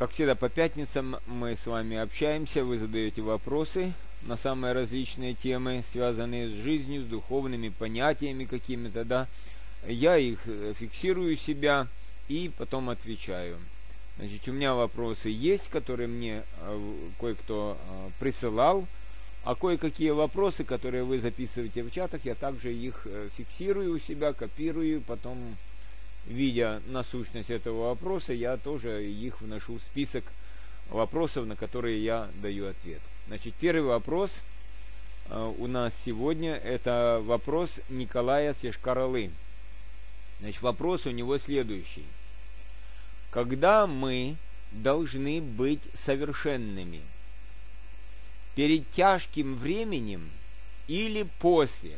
Как всегда по пятницам мы с вами общаемся, вы задаете вопросы на самые различные темы, связанные с жизнью, с духовными понятиями какими-то, да. Я их фиксирую себя и потом отвечаю. Значит, у меня вопросы есть, которые мне кое-кто присылал, а кое-какие вопросы, которые вы записываете в чатах, я также их фиксирую у себя, копирую, потом, видя насущность этого вопроса, я тоже их вношу в список вопросов, на которые я даю ответ. Значит, первый вопрос у нас сегодня, это вопрос Николая Сешкаралы. Значит, вопрос у него следующий. Когда мы должны быть совершенными? Перед тяжким временем или после?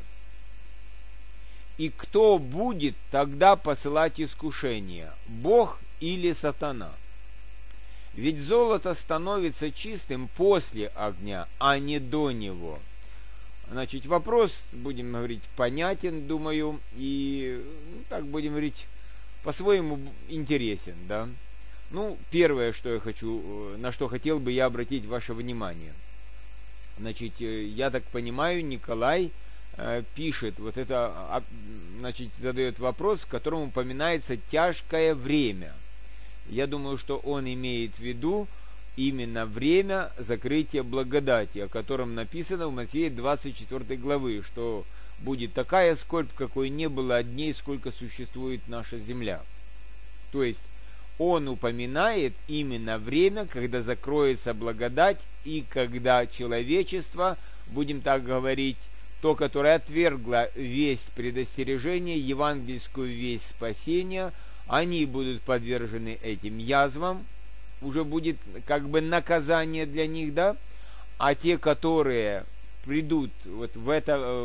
И кто будет тогда посылать искушения, Бог или сатана? Ведь золото становится чистым после огня, а не до него. Значит, вопрос, будем говорить, понятен, думаю, и так будем говорить, по-своему интересен, да. Ну, первое, что я хочу, на что хотел бы я обратить ваше внимание. Значит, я так понимаю, Николай пишет, вот это, значит, задает вопрос, в котором упоминается тяжкое время. Я думаю, что он имеет в виду именно время закрытия благодати, о котором написано в Матфея 24 главы, что будет такая скорбь, какой не было дней, сколько существует наша земля. То есть, он упоминает именно время, когда закроется благодать, и когда человечество, будем так говорить, то, которое отвергло весть предостережения, евангельскую весть спасения, они будут подвержены этим язвам, уже будет как бы наказание для них, да, а те, которые придут вот в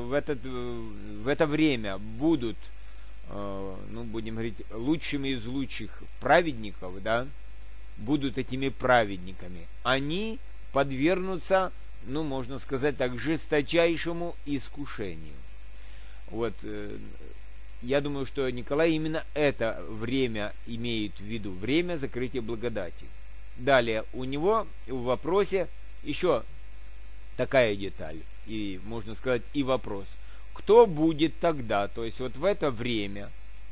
это время, будут, ну, будем говорить, лучшими из лучших праведников, да, будут этими праведниками, они подвергнутся, ну, можно сказать так, жесточайшему искушению. Вот, я думаю, что Николай именно это время имеет в виду, время закрытия благодати. Далее, у него в вопросе еще такая деталь, и, можно сказать, и вопрос. Кто будет тогда, то есть вот в это время,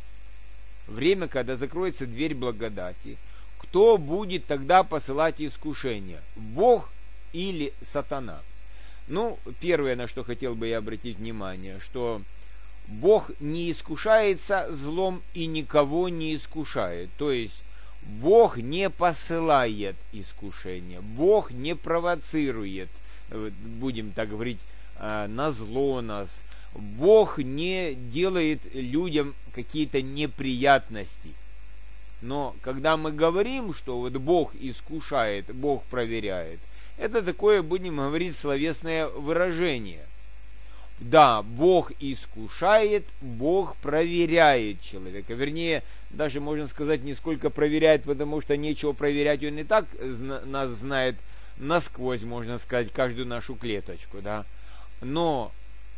когда закроется дверь благодати, кто будет тогда посылать искушения, Бог или сатана? Ну, первое, на что хотел бы я обратить внимание, что Бог не искушается злом и никого не искушает. То есть, Бог не посылает искушения, Бог не провоцирует, будем так говорить, на зло нас. Бог не делает людям какие-то неприятности. Но когда мы говорим, что вот Бог искушает, Бог проверяет, это такое, будем говорить, словесное выражение. Да, Бог искушает, Бог проверяет человека. Вернее, даже можно сказать, не сколько проверяет, потому что нечего проверять, он и так нас знает насквозь, можно сказать, каждую нашу клеточку, да. Но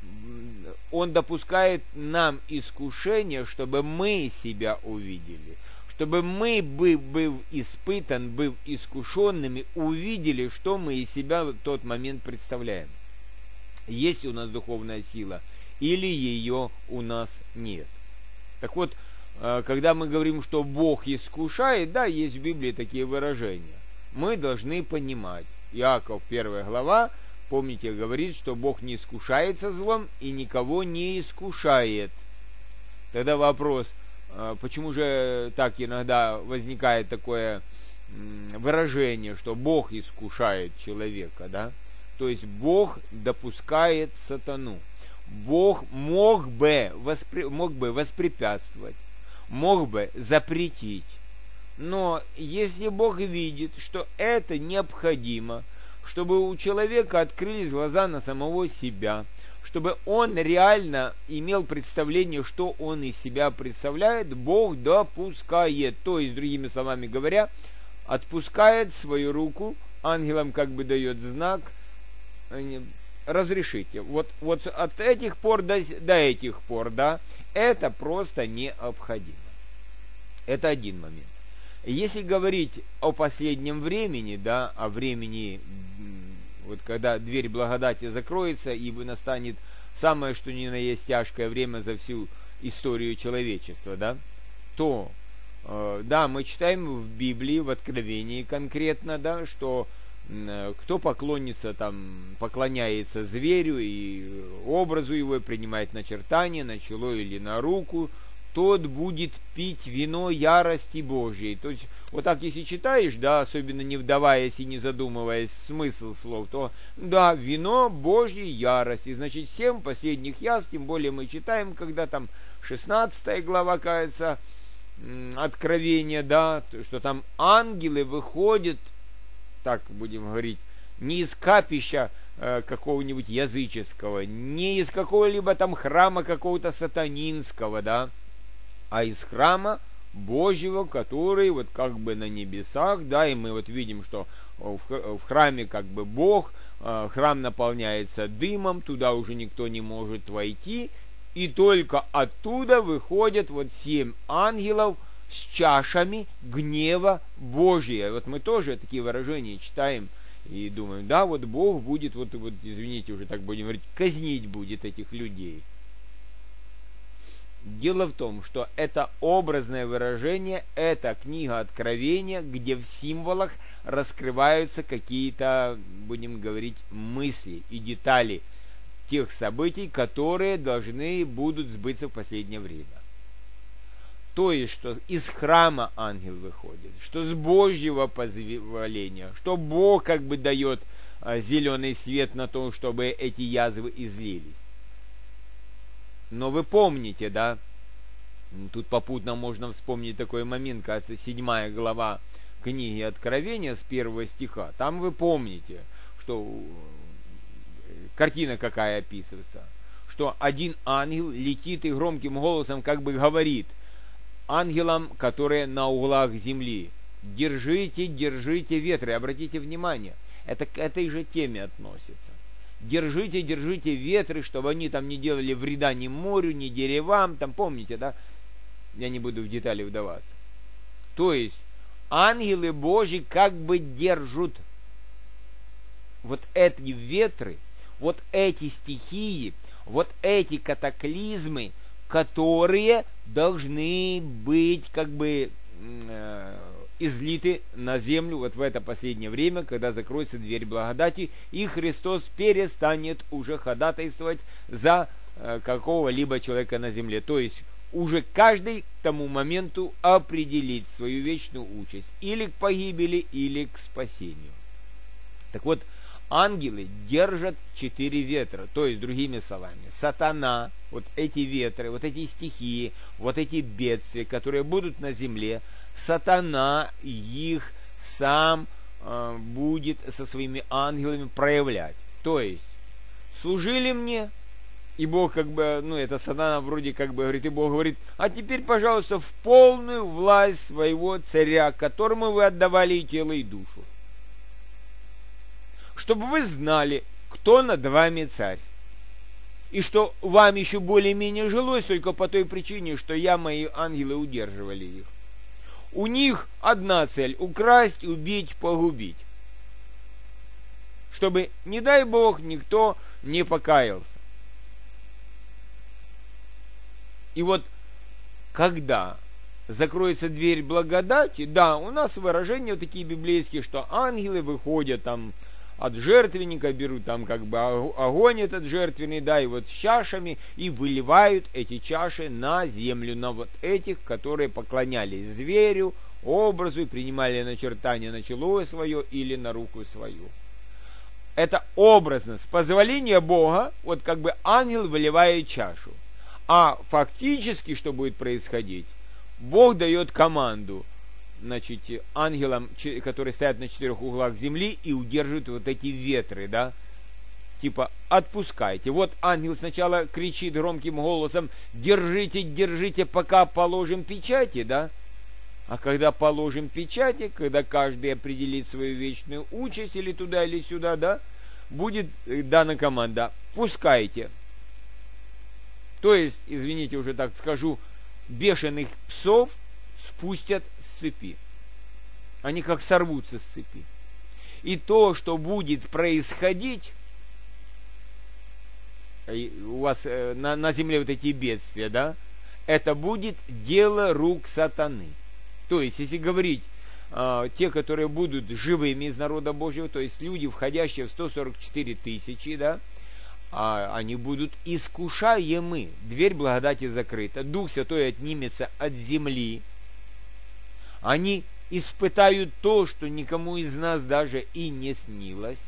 он допускает нам искушение, чтобы мы себя увидели, чтобы мы, быв испытан, быв искушенными, увидели, что мы из себя в тот момент представляем. Есть у нас духовная сила, или ее у нас нет. Так вот, когда мы говорим, что Бог искушает, да, есть в Библии такие выражения. Мы должны понимать. Иаков, 1 глава, помните, говорит, что Бог не искушается злом и никого не искушает. Тогда вопрос, почему же так иногда возникает такое выражение, что Бог искушает человека, да? То есть Бог допускает сатану. Бог мог бы воспрепятствовать, мог бы запретить. Но если Бог видит, что это необходимо, чтобы у человека открылись глаза на самого себя, чтобы он реально имел представление, что он из себя представляет, Бог допускает. То есть, другими словами говоря, отпускает свою руку, ангелам как бы дает знак, разрешите. Вот от этих пор до этих пор, да, это просто необходимо. Это один момент. Если говорить о последнем времени, да, о времени, вот когда дверь благодати закроется, и настанет самое, что ни на есть тяжкое время за всю историю человечества, да, то, да, мы читаем в Библии, в Откровении конкретно, да, что кто поклоняется зверю и образу его, и принимает начертание на чело или на руку, тот будет пить вино ярости Божьей. То есть, вот так если читаешь, да, особенно не вдаваясь и не задумываясь в смысл слов, то, да, вино Божьей ярости. Значит, 7 последних яств, тем более мы читаем, когда там 16 глава, кажется, Откровения, да, что там ангелы выходят, так будем говорить, не из капища какого-нибудь языческого, не из какого-либо там храма какого-то сатанинского, да, а из храма Божьего, который вот как бы на небесах, да, и мы вот видим, что в храме как бы Бог, храм наполняется дымом, туда уже никто не может войти, и только оттуда выходят вот 7 ангелов с чашами гнева Божия. Вот мы тоже такие выражения читаем и думаем, да, вот Бог будет, вот, извините, уже так будем говорить, казнить будет этих людей. Дело в том, что это образное выражение, это книга Откровения, где в символах раскрываются какие-то, будем говорить, мысли и детали тех событий, которые должны будут сбыться в последнее время. То есть, что из храма ангел выходит, что с Божьего позволения, что Бог как бы дает зеленый свет на то, чтобы эти язвы излились. Но вы помните, да, тут попутно можно вспомнить такой момент, кажется, 7 глава книги Откровения с 1 стиха. Там вы помните, что картина какая описывается, что один ангел летит и громким голосом как бы говорит ангелам, которые на углах земли: держите, держите ветры. Обратите внимание, это к этой же теме относится. Держите, держите ветры, чтобы они там не делали вреда ни морю, ни деревам, там помните, да? Я не буду в детали вдаваться. То есть ангелы Божьи как бы держат вот эти ветры, вот эти стихии, вот эти катаклизмы, которые должны быть как бы излиты на землю вот в это последнее время, когда закроется дверь благодати, и Христос перестанет уже ходатайствовать за какого-либо человека на земле. То есть уже каждый к тому моменту определит свою вечную участь или к погибели, или к спасению. Так вот, ангелы держат 4 ветра, то есть, другими словами, сатана, вот эти ветры, вот эти стихии, вот эти бедствия, которые будут на земле, сатана их сам будет со своими ангелами проявлять. То есть, служили мне, и Бог как бы, это сатана вроде как бы говорит, и Бог говорит: а теперь, пожалуйста, в полную власть своего царя, которому вы отдавали и тело, и душу. Чтобы вы знали, кто над вами царь. И что вам еще более-менее жилось только по той причине, что мои ангелы удерживали их. У них одна цель – украсть, убить, погубить. Чтобы, не дай Бог, никто не покаялся. И вот, когда закроется дверь благодати, да, у нас выражения вот такие библейские, что ангелы выходят там от жертвенника, берут там как бы огонь этот жертвенный, да, и вот с чашами, и выливают эти чаши на землю, на вот этих, которые поклонялись зверю, образу, и принимали начертание на чело свое или на руку свою. Это образно, с позволения Бога, вот как бы ангел выливает чашу. А фактически, что будет происходить? Бог дает команду, значит, ангелам, которые стоят на 4 углах земли и удерживают вот эти ветры, да, типа отпускайте. Вот ангел сначала кричит громким голосом: держите, держите, пока положим печати, да, а когда положим печати, когда каждый определит свою вечную участь или туда, или сюда, да, будет дана команда: пускайте. То есть, извините, уже так скажу, бешеных псов спустят с цепи. Они как сорвутся с цепи. И то, что будет происходить, у вас на земле вот эти бедствия, да, это будет дело рук сатаны. То есть, если говорить, те, которые будут живыми из народа Божьего, то есть люди, входящие в 144 тысячи, да, они будут искушаемы. Дверь благодати закрыта. Дух Святой отнимется от земли. Они испытают то, что никому из нас даже и не снилось.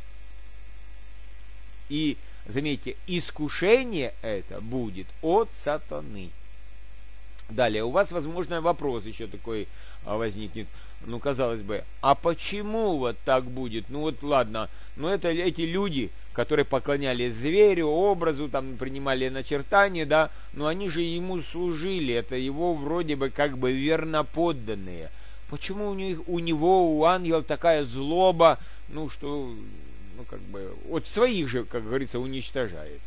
И, заметьте, искушение это будет от сатаны. Далее, у вас, возможно, вопрос еще такой возникнет. Ну, казалось бы, а почему вот так будет? Ну, вот ладно, но это эти люди, которые поклонялись зверю, образу, там, принимали начертания, да, но они же ему служили, это его вроде бы как бы верноподданные. Почему у него, у ангелов такая злоба, ну, что, ну, как бы, от своих же, как говорится, уничтожает?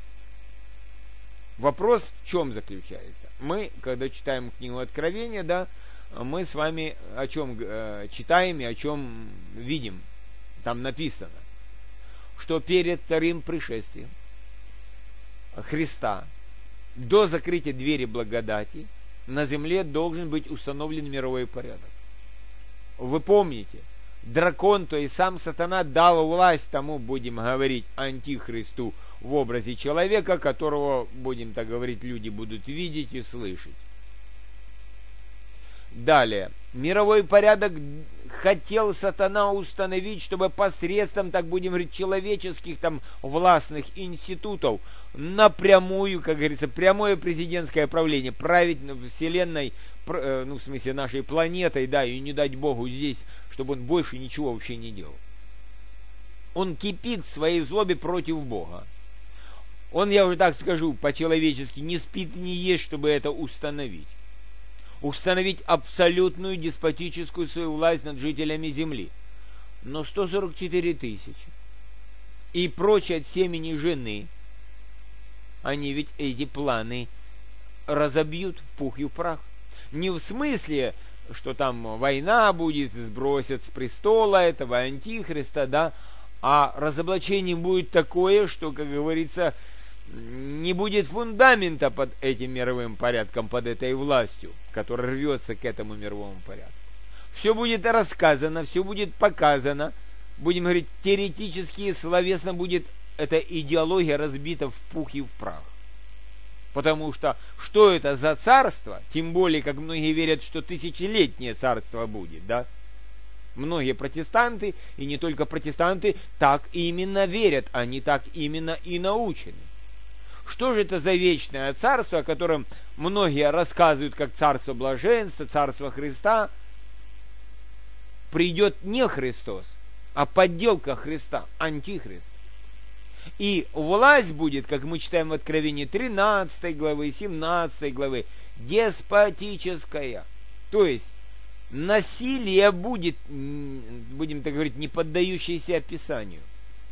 Вопрос в чем заключается? Мы, когда читаем книгу Откровения, да, мы с вами о чем читаем и о чем видим. Там написано, что перед вторым пришествием Христа до закрытия двери благодати на земле должен быть установлен мировой порядок. Вы помните, дракон, то есть сам сатана, дал власть тому, будем говорить, антихристу в образе человека, которого, будем так говорить, люди будут видеть и слышать. Далее, мировой порядок хотел сатана установить, чтобы посредством, так будем говорить, человеческих там властных институтов напрямую, как говорится, прямое президентское правление, править вселенной, ну, в смысле нашей планетой, да, и не дать Богу здесь, чтобы он больше ничего вообще не делал. Он кипит в своей злобе против Бога. Он, я уже так скажу, по-человечески не спит, не ест, чтобы это установить. Установить абсолютную деспотическую свою власть над жителями земли. Но 144 тысячи и прочие от семени жены, они ведь эти планы разобьют в пух и в прах. Не в смысле, что там война будет, сбросят с престола этого антихриста, да, а разоблачение будет такое, что, как говорится, не будет фундамента под этим мировым порядком, под этой властью, которая рвется к этому мировому порядку. Все будет рассказано, все будет показано, будем говорить, теоретически и словесно будет эта идеология разбита в пух и в прах. Потому что это за царство, тем более, как многие верят, что тысячелетнее царство будет, да? Многие протестанты, и не только протестанты, так именно верят, они так именно и научены. Что же это за вечное царство, о котором многие рассказывают как царство блаженства, царство Христа? Придет не Христос, а подделка Христа, антихрист. И власть будет, как мы читаем в Откровении 13 главы, 17 главы, деспотическая. То есть насилие будет, будем так говорить, не поддающееся описанию.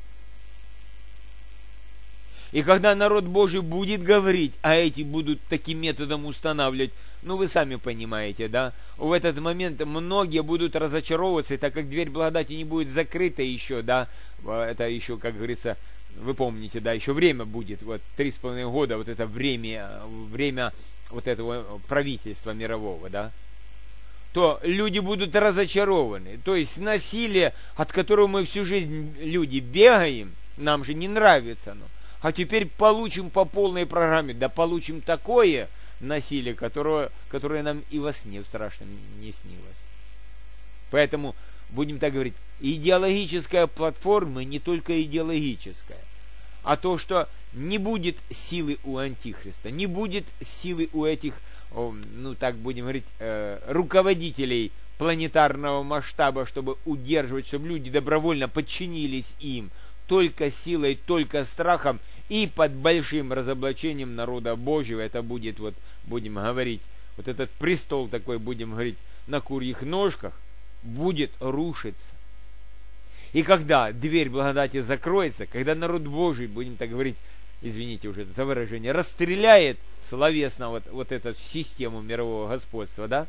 И когда народ Божий будет говорить, а эти будут таким методом устанавливать, ну вы сами понимаете, да, в этот момент многие будут разочаровываться, и так как дверь благодати не будет закрыта еще, да, это еще, как говорится, вы помните, да, еще время будет, вот 3,5 года, вот это время вот этого правительства мирового, да, то люди будут разочарованы. То есть насилие, от которого мы всю жизнь люди бегаем, нам же не нравится оно. А теперь получим по полной программе, да получим такое насилие, которое нам и во сне в страшном не снилось. Поэтому, будем так говорить, идеологическая платформа не только идеологическая, а то, что не будет силы у антихриста, не будет силы у этих, ну так будем говорить, руководителей планетарного масштаба, чтобы удерживать, чтобы люди добровольно подчинились им, только силой, только страхом и под большим разоблачением народа Божьего. Это будет, вот, будем говорить, вот этот престол такой, будем говорить, на курьих ножках, будет рушиться. И когда дверь благодати закроется, когда народ Божий, будем так говорить, извините уже за выражение, расстреляет словесно вот эту систему мирового господства, да,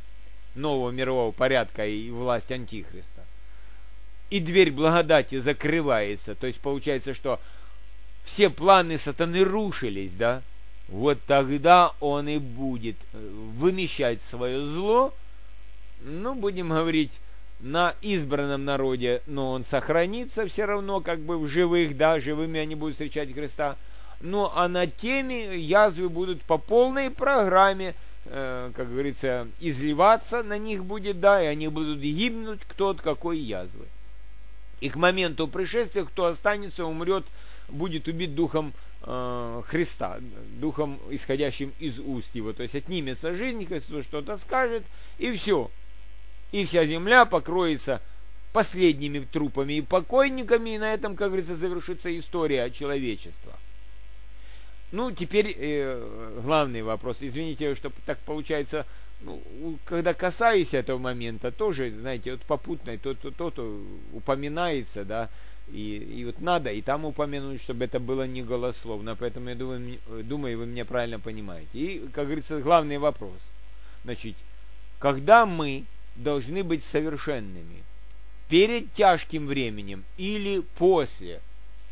нового мирового порядка и власть Антихриста, и дверь благодати закрывается, то есть получается, что все планы сатаны рушились, да, вот тогда он и будет вымещать свое зло, ну, будем говорить, на избранном народе, но он сохранится все равно, как бы в живых, да, живыми они будут встречать Христа, ну, а на теме язвы будут по полной программе, как говорится, изливаться на них будет, да, и они будут гибнуть кто от какой язвы. И к моменту пришествия, кто останется, умрет, будет убит духом Христа, духом, исходящим из уст его. То есть отнимется жизнь, Христос что-то скажет, и все. И вся земля покроется последними трупами и покойниками, и на этом, как говорится, завершится история человечества. Ну, теперь главный вопрос. Извините, что так получается, ну, когда касаясь этого момента, тоже, знаете, вот попутно то упоминается, да, и вот надо и там упомянуть, чтобы это было не голословно. Поэтому я думаю, вы меня правильно понимаете. И, как говорится, главный вопрос. Значит, когда мы должны быть совершенными? Перед тяжким временем или после?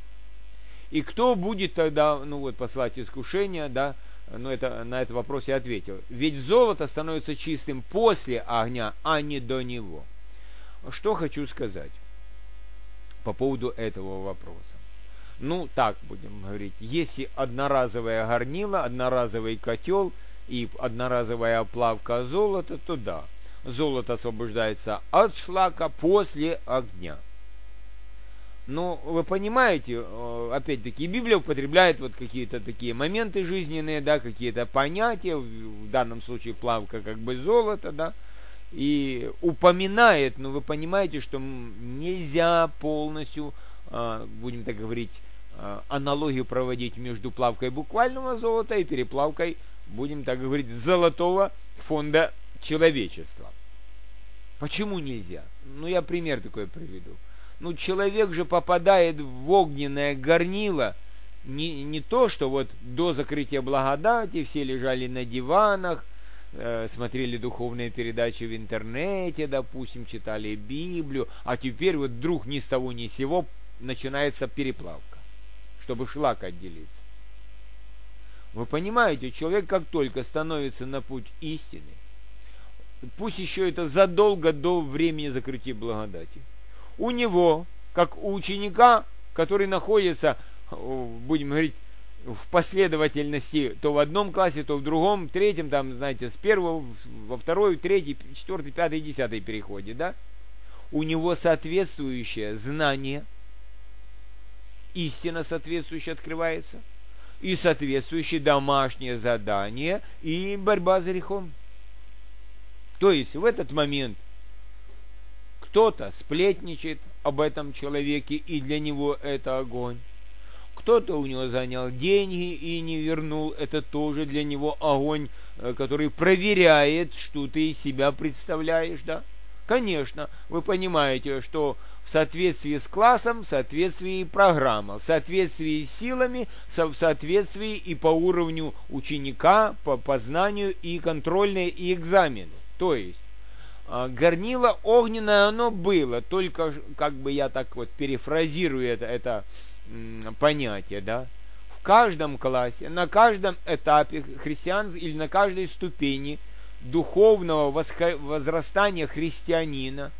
И кто будет тогда, ну вот, послать искушение, да, ну это, на этот вопрос я ответил. Ведь золото становится чистым после огня, а не до него. Что хочу сказать по поводу этого вопроса. Ну, так будем говорить, если одноразовое горнило, одноразовый котел и одноразовая оплавка золота, то да, золото освобождается от шлака после огня. Но вы понимаете, опять-таки, Библия употребляет вот какие-то такие моменты жизненные, да, какие-то понятия, в данном случае плавка как бы золото, да, и упоминает, но вы понимаете, что нельзя полностью, будем так говорить, аналогию проводить между плавкой буквального золота и переплавкой, будем так говорить, золотого фонда человечества. Почему нельзя? Ну, я пример такой приведу. Ну, человек же попадает в огненное горнило, не то, что вот до закрытия благодати все лежали на диванах, смотрели духовные передачи в интернете, допустим, читали Библию, а теперь вот вдруг ни с того ни с сего начинается переплавка, чтобы шлак отделиться. Вы понимаете, человек как только становится на путь истины, пусть еще это задолго до времени закрытия благодати, у него, как у ученика, который находится, будем говорить, в последовательности то в одном классе, то в другом, в третьем, там, знаете, с первого во второй, третий, четвертый, пятый, десятый переходе, да? У него соответствующее знание, истина соответствующая открывается, и соответствующее домашнее задание, и борьба за грехом. То есть в этот момент кто-то сплетничает об этом человеке, и для него это огонь. Кто-то у него занял деньги и не вернул, это тоже для него огонь, который проверяет, что ты из себя представляешь, да? Конечно, вы понимаете, что в соответствии с классом, в соответствии программа, в соответствии с силами, в соответствии и по уровню ученика, по знанию и контрольные, и экзамены. То есть, горнило огненное оно было, только, как бы я так вот перефразирую это понятие, да, в каждом классе, на каждом этапе христиан или на каждой ступени духовного возрастания христианина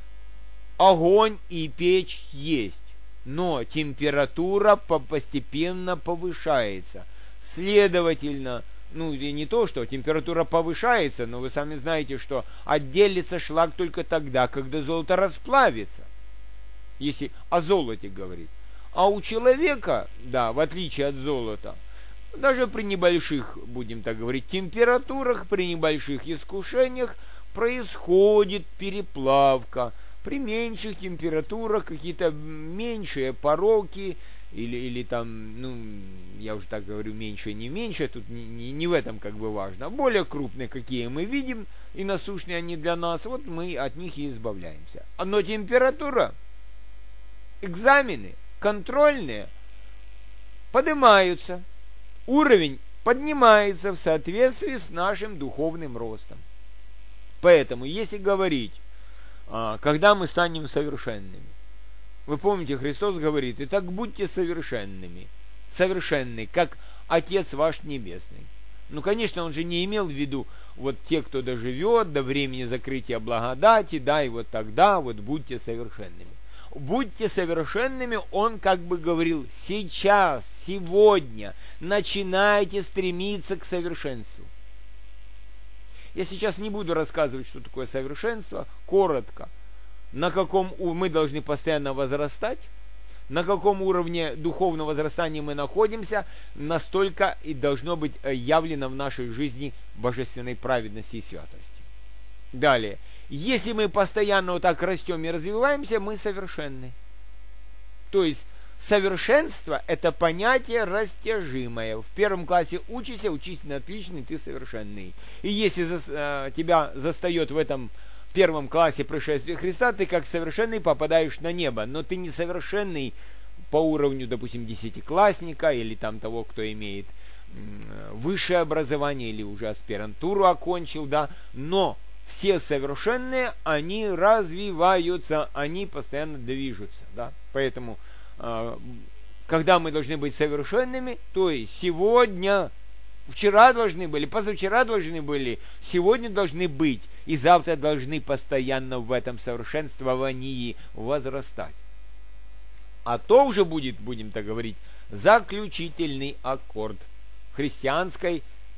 огонь и печь есть, но температура постепенно повышается. Следовательно, ну, и не то, что температура повышается, но вы сами знаете, что отделится шлак только тогда, когда золото расплавится, если о золоте говорить. А у человека, да, в отличие от золота, даже при небольших, будем так говорить, температурах, при небольших искушениях происходит переплавка. При меньших температурах какие-то меньшие пороки, или там, ну, я уже так говорю, меньше, не меньше, тут не в этом как бы важно. Более крупные, какие мы видим, и насущные они для нас, вот мы от них и избавляемся. Но температура, экзамены, контрольные поднимаются, уровень поднимается в соответствии с нашим духовным ростом. Поэтому, если говорить, когда мы станем совершенными, вы помните, Христос говорит: «Итак, будьте совершенными, совершенны, как Отец ваш Небесный». Ну, конечно, он же не имел в виду вот те, кто доживет до времени закрытия благодати, да, и вот тогда вот будьте совершенными. Будьте совершенными, он как бы говорил: сейчас, сегодня начинайте стремиться к совершенству. Я сейчас не буду рассказывать, что такое совершенство, коротко. На каком мы должны постоянно возрастать, на каком уровне духовного возрастания мы находимся, настолько и должно быть явлено в нашей жизни божественной праведности и святости. Далее. Если мы постоянно вот так растем и развиваемся, мы совершенны. То есть совершенство – это понятие растяжимое. В первом классе учись на отличный, ты совершенный. И если тебя застает в этом первом классе пришествия Христа, ты как совершенный попадаешь на небо. Но ты не совершенный по уровню, допустим, десятиклассника или там того, кто имеет высшее образование или уже аспирантуру окончил, да. Но все совершенные, они развиваются, они постоянно движутся, да. Поэтому когда мы должны быть совершенными, то есть сегодня, вчера должны были, позавчера должны были, сегодня должны быть, и завтра должны постоянно в этом совершенствовании возрастать. А то уже будет, будем так говорить, заключительный аккорд христианской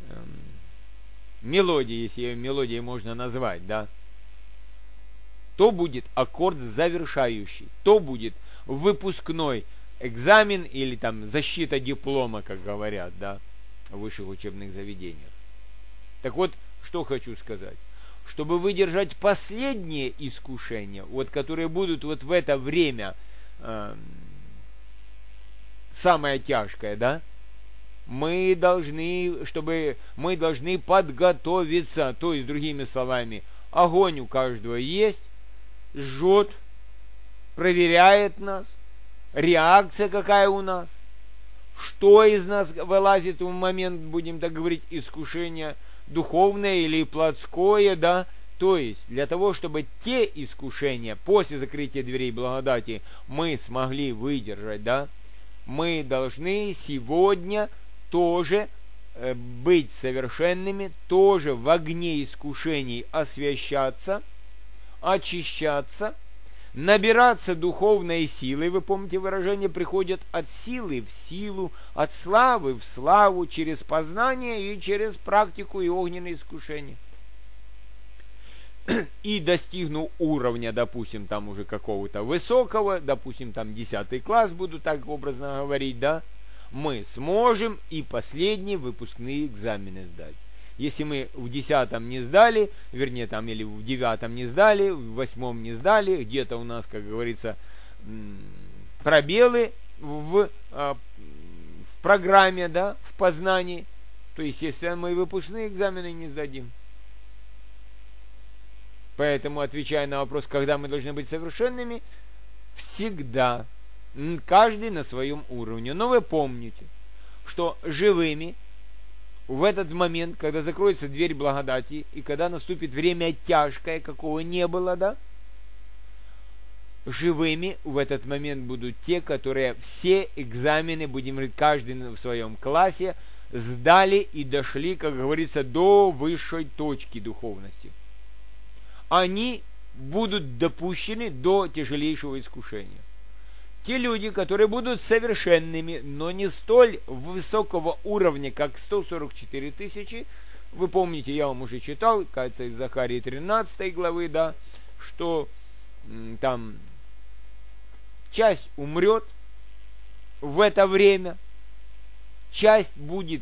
мелодии, если ее мелодией можно назвать, да. То будет аккорд завершающий, то будет выпускной экзамен или там защита диплома, как говорят, да, в высших учебных заведениях. Так вот, что хочу сказать. Чтобы выдержать последние искушения, вот, которые будут вот в это время самое тяжкое, да, мы должны подготовиться, то есть, другими словами, огонь у каждого есть, жжет, проверяет нас, реакция какая у нас, что из нас вылазит в момент, будем так говорить, искушения, духовное или плотское, да, то есть для того, чтобы те искушения после закрытия дверей благодати мы смогли выдержать, да, мы должны сегодня тоже быть совершенными, тоже в огне искушений освящаться, очищаться, набираться духовной силой. Вы помните выражение: приходят от силы в силу, от славы в славу, через познание и через практику и огненные искушения. И достигну уровня, допустим, там уже какого-то высокого, допустим, там 10 класс, буду так образно говорить, да, мы сможем и последние выпускные экзамены сдать. Если мы в 10 не сдали, вернее, там, или в 9 не сдали, в 8 не сдали, где-то у нас, как говорится, пробелы в программе, да, в познании, то, естественно, мы выпускные экзамены не сдадим. Поэтому, отвечая на вопрос, когда мы должны быть совершенными, всегда, каждый на своем уровне. Но вы помните, что живыми в этот момент, когда закроется дверь благодати, и когда наступит время тяжкое, какого не было, да, живыми в этот момент будут те, которые все экзамены, будем говорить, каждый в своем классе, сдали и дошли, как говорится, до высшей точки духовности. Они будут допущены до тяжелейшего искушения. Те люди, которые будут совершенными, но не столь высокого уровня, как 144 тысячи, вы помните, я вам уже читал, кажется, из Захарии 13 главы, да, что там часть умрет в это время, часть будет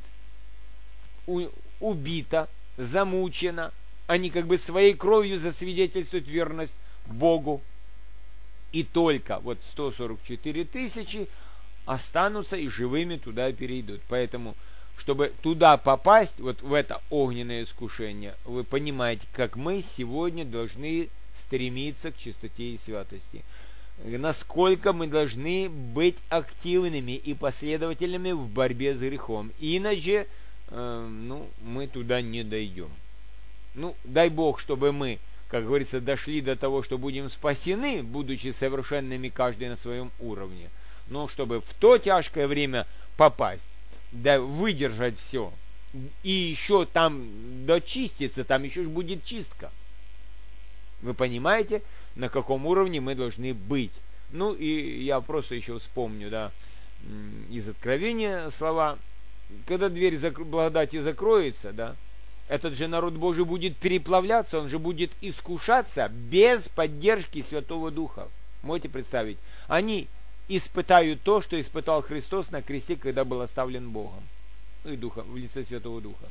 убита, замучена, они как бы своей кровью засвидетельствуют верность Богу. И только вот 144 тысячи останутся и живыми туда перейдут. Поэтому, чтобы туда попасть, вот в это огненное искушение, вы понимаете, как мы сегодня должны стремиться к чистоте и святости. Насколько мы должны быть активными и последовательными в борьбе с грехом. Иначе мы туда не дойдем. Ну, дай Бог, чтобы мы, как говорится, дошли до того, что будем спасены, будучи совершенными каждый на своем уровне. Но чтобы в то тяжкое время попасть, да выдержать все, и еще там дочиститься, там еще будет чистка. Вы понимаете, на каком уровне мы должны быть? Ну и я просто еще вспомню, да, из Откровения слова, когда дверь благодати закроется, да, этот же народ Божий будет переплавляться, он же будет искушаться без поддержки Святого Духа. Можете представить? Они испытают то, что испытал Христос на кресте, когда был оставлен Богом. Ну и Духа, в лице Святого Духа.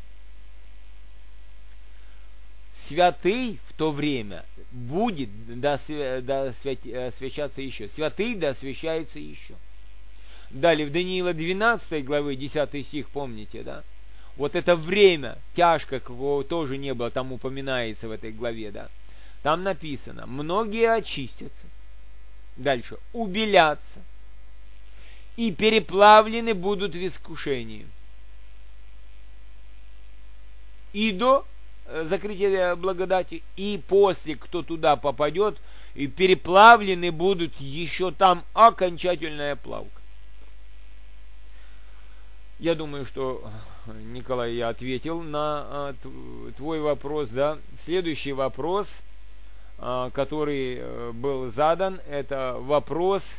Святый в то время будет освящаться еще. Святый освящается еще. Далее в Даниила 12 главы 10 стих, помните, да? Вот это время, тяжко, какого тоже не было, там упоминается в этой главе, да? Там написано, многие очистятся. Дальше, убелятся. И переплавлены будут в искушении. И до закрытия благодати, и после, кто туда попадет, и переплавлены будут еще там окончательная плавка. Я думаю, что, Николай, я ответил на твой вопрос, да. Следующий вопрос, который был задан, это вопрос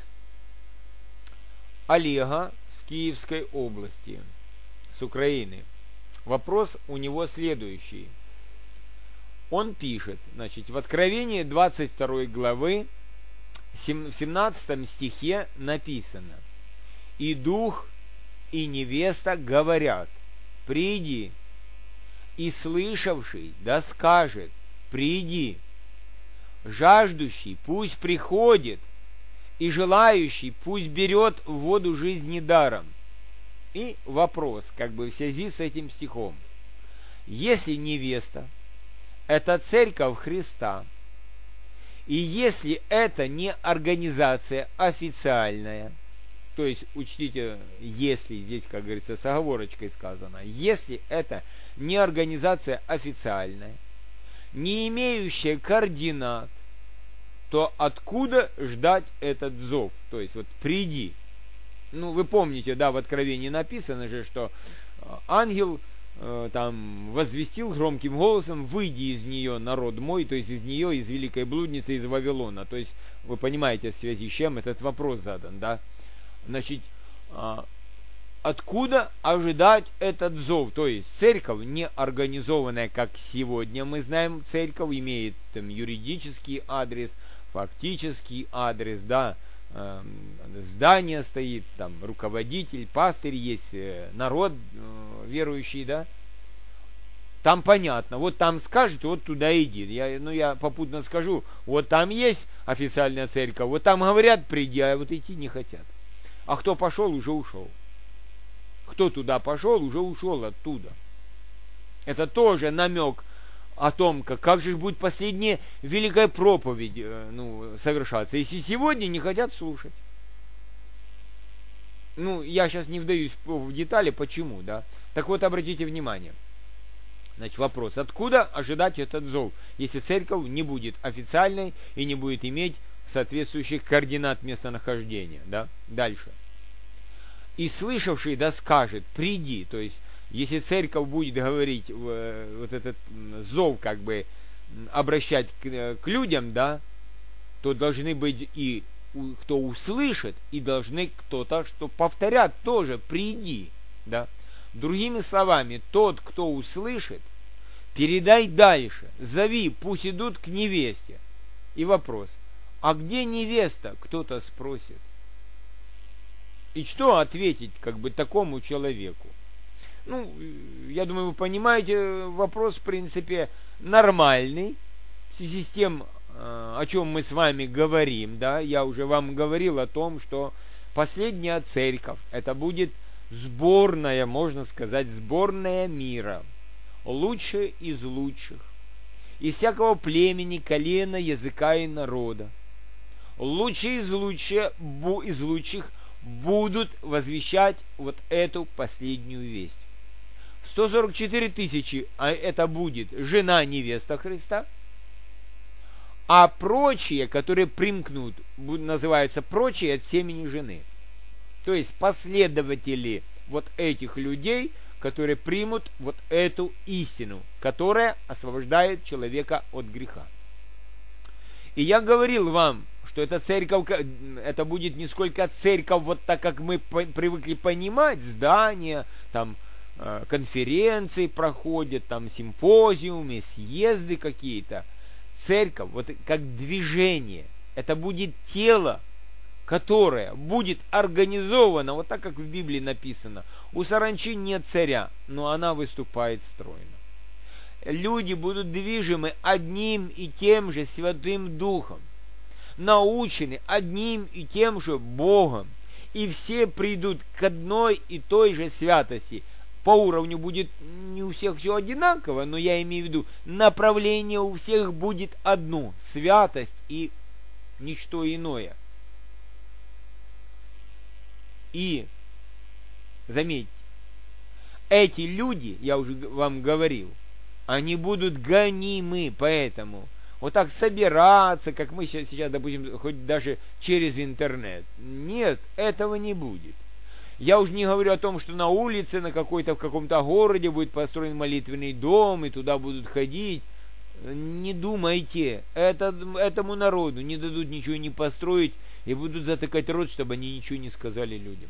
Олега с Киевской области, с Украины. Вопрос у него следующий. Он пишет, значит, в Откровении 22 главы, в 17 стихе написано: «И дух, и невеста говорят: приди, и слышавший да скажет: приди, жаждущий пусть приходит, и желающий пусть берет воду жизни даром». И вопрос, как бы в связи с этим стихом: если невеста – это церковь Христа, и если это не организация официальная, то есть, учтите, если здесь, как говорится, с оговорочкой сказано, если это не организация официальная, не имеющая координат, то откуда ждать этот зов? То есть, вот приди. Ну, вы помните, да, в Откровении написано же, что ангел там возвестил громким голосом: выйди из нее, народ мой, то есть из нее, из великой блудницы, из Вавилона. То есть, вы понимаете, в связи с чем этот вопрос задан, да? Значит, откуда ожидать этот зов? То есть церковь, не организованная, как сегодня мы знаем, церковь имеет там юридический адрес, фактический адрес, да, здание стоит, там руководитель, пастырь есть, народ верующий, да. Там понятно, вот там скажет, вот туда иди. Я попутно скажу, вот там есть официальная церковь, вот там говорят, приди, а вот идти не хотят. А кто пошел, уже ушел. Кто туда пошел, уже ушел оттуда. Это тоже намек о том, как же будет последняя великая проповедь совершаться, если сегодня не хотят слушать. Я сейчас не вдаюсь в детали, почему, да. Так вот, обратите внимание. Значит, вопрос: откуда ожидать этот зов, если церковь не будет официальной и не будет иметь соответствующих координат местонахождения, да? Дальше. И слышавший да скажет: приди. То есть, если церковь будет говорить вот этот зов, как бы обращать к людям, да, то должны быть и кто услышит, и должны кто-то, что повторят тоже: приди, да. Другими словами, тот, кто услышит, передай дальше, зови, пусть идут к невесте. И вопрос: а где невеста? Кто-то спросит. И что ответить, как бы, такому человеку? Я думаю, вы понимаете, вопрос, в принципе, нормальный, в связи с тем, о чем мы с вами говорим, да. Я уже вам говорил о том, что последняя церковь, это будет сборная, можно сказать, сборная мира, лучшая из лучших, из всякого племени, колена, языка и народа. Лучшие из лучших будут возвещать вот эту последнюю весть. 144 тысячи, а это будет жена невеста Христа, а прочие, которые примкнут, называются прочие от семени жены. То есть последователи вот этих людей, которые примут вот эту истину, которая освобождает человека от греха. И я говорил вам, что эта церковь, это будет не сколько церковь, вот так, как мы привыкли понимать, здания, там конференции проходят, там симпозиумы, съезды какие-то. Церковь, вот как движение, это будет тело, которое будет организовано, вот так, как в Библии написано. У саранчи нет царя, но она выступает стройно. Люди будут движимы одним и тем же Святым Духом, научены одним и тем же Богом, и все придут к одной и той же святости. По уровню будет не у всех все одинаково, но я имею в виду, направление у всех будет одно – святость и ничто иное. И, заметьте, эти люди, я уже вам говорил, они будут гонимы, поэтому вот так собираться, как мы сейчас, допустим, хоть даже через интернет. Нет, этого не будет. Я уже не говорю о том, что на улице, в каком-то городе будет построен молитвенный дом, и туда будут ходить. Не думайте, этому народу не дадут ничего не построить, и будут затыкать рот, чтобы они ничего не сказали людям.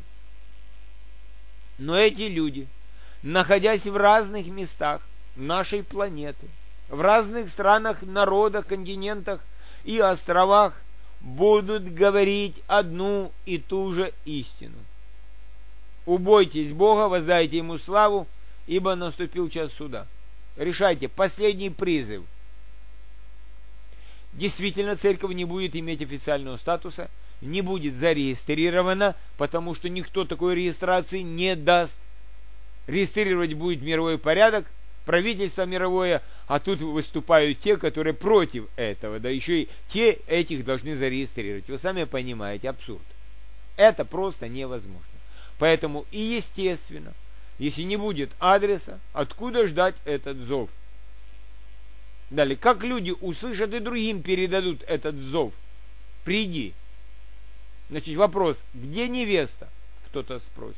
Но эти люди, находясь в разных местах нашей планеты, в разных странах, народах, континентах и островах, будут говорить одну и ту же истину. Убойтесь Бога, воздайте Ему славу, ибо наступил час суда. Решайте, последний призыв. Действительно, церковь не будет иметь официального статуса, не будет зарегистрирована, потому что никто такой регистрации не даст. Регистрировать будет мировой порядок, правительство мировое, а тут выступают те, которые против этого, да еще и те этих должны зарегистрировать. Вы сами понимаете, абсурд. Это просто невозможно. Поэтому и естественно, если не будет адреса, откуда ждать этот зов? Далее, как люди услышат и другим передадут этот зов? Приди. Значит, вопрос, где невеста? Кто-то спросит.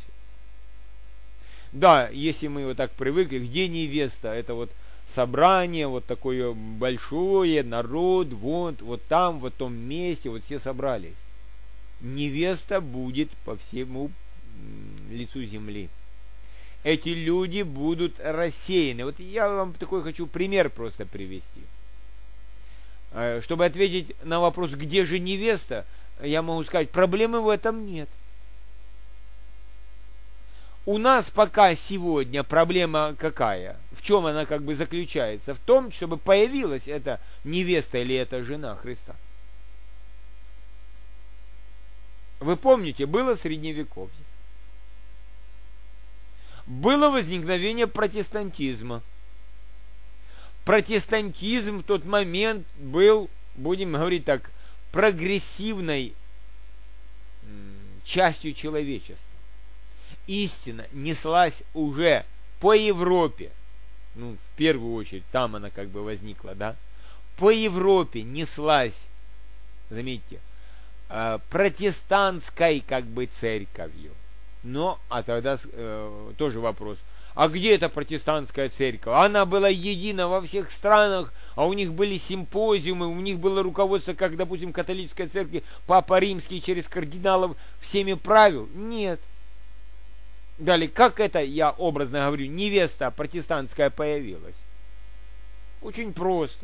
Да, если мы вот так привыкли, где невеста? Это вот собрание, вот такое большое, народ, вот там, в том месте, вот все собрались. Невеста будет по всему лицу земли. Эти люди будут рассеяны. Вот я вам такой хочу пример просто привести. Чтобы ответить на вопрос, где же невеста, я могу сказать, проблемы в этом нет. У нас пока сегодня проблема какая? В чем она как бы заключается? В том, чтобы появилась эта невеста или эта жена Христа. Вы помните, было Средневековье. Было возникновение протестантизма. Протестантизм в тот момент был, будем говорить так, прогрессивной частью человечества. Истина неслась уже по Европе. В первую очередь, там она как бы возникла, да? По Европе неслась, заметьте, протестантской как бы церковью. Но, а тогда тоже вопрос, а где эта протестантская церковь? Она была едина во всех странах, а у них были симпозиумы, у них было руководство, как, допустим, католической церкви, Папа Римский через кардиналов всеми правил? Нет. Далее, как это, я образно говорю, невеста протестантская появилась? Очень просто.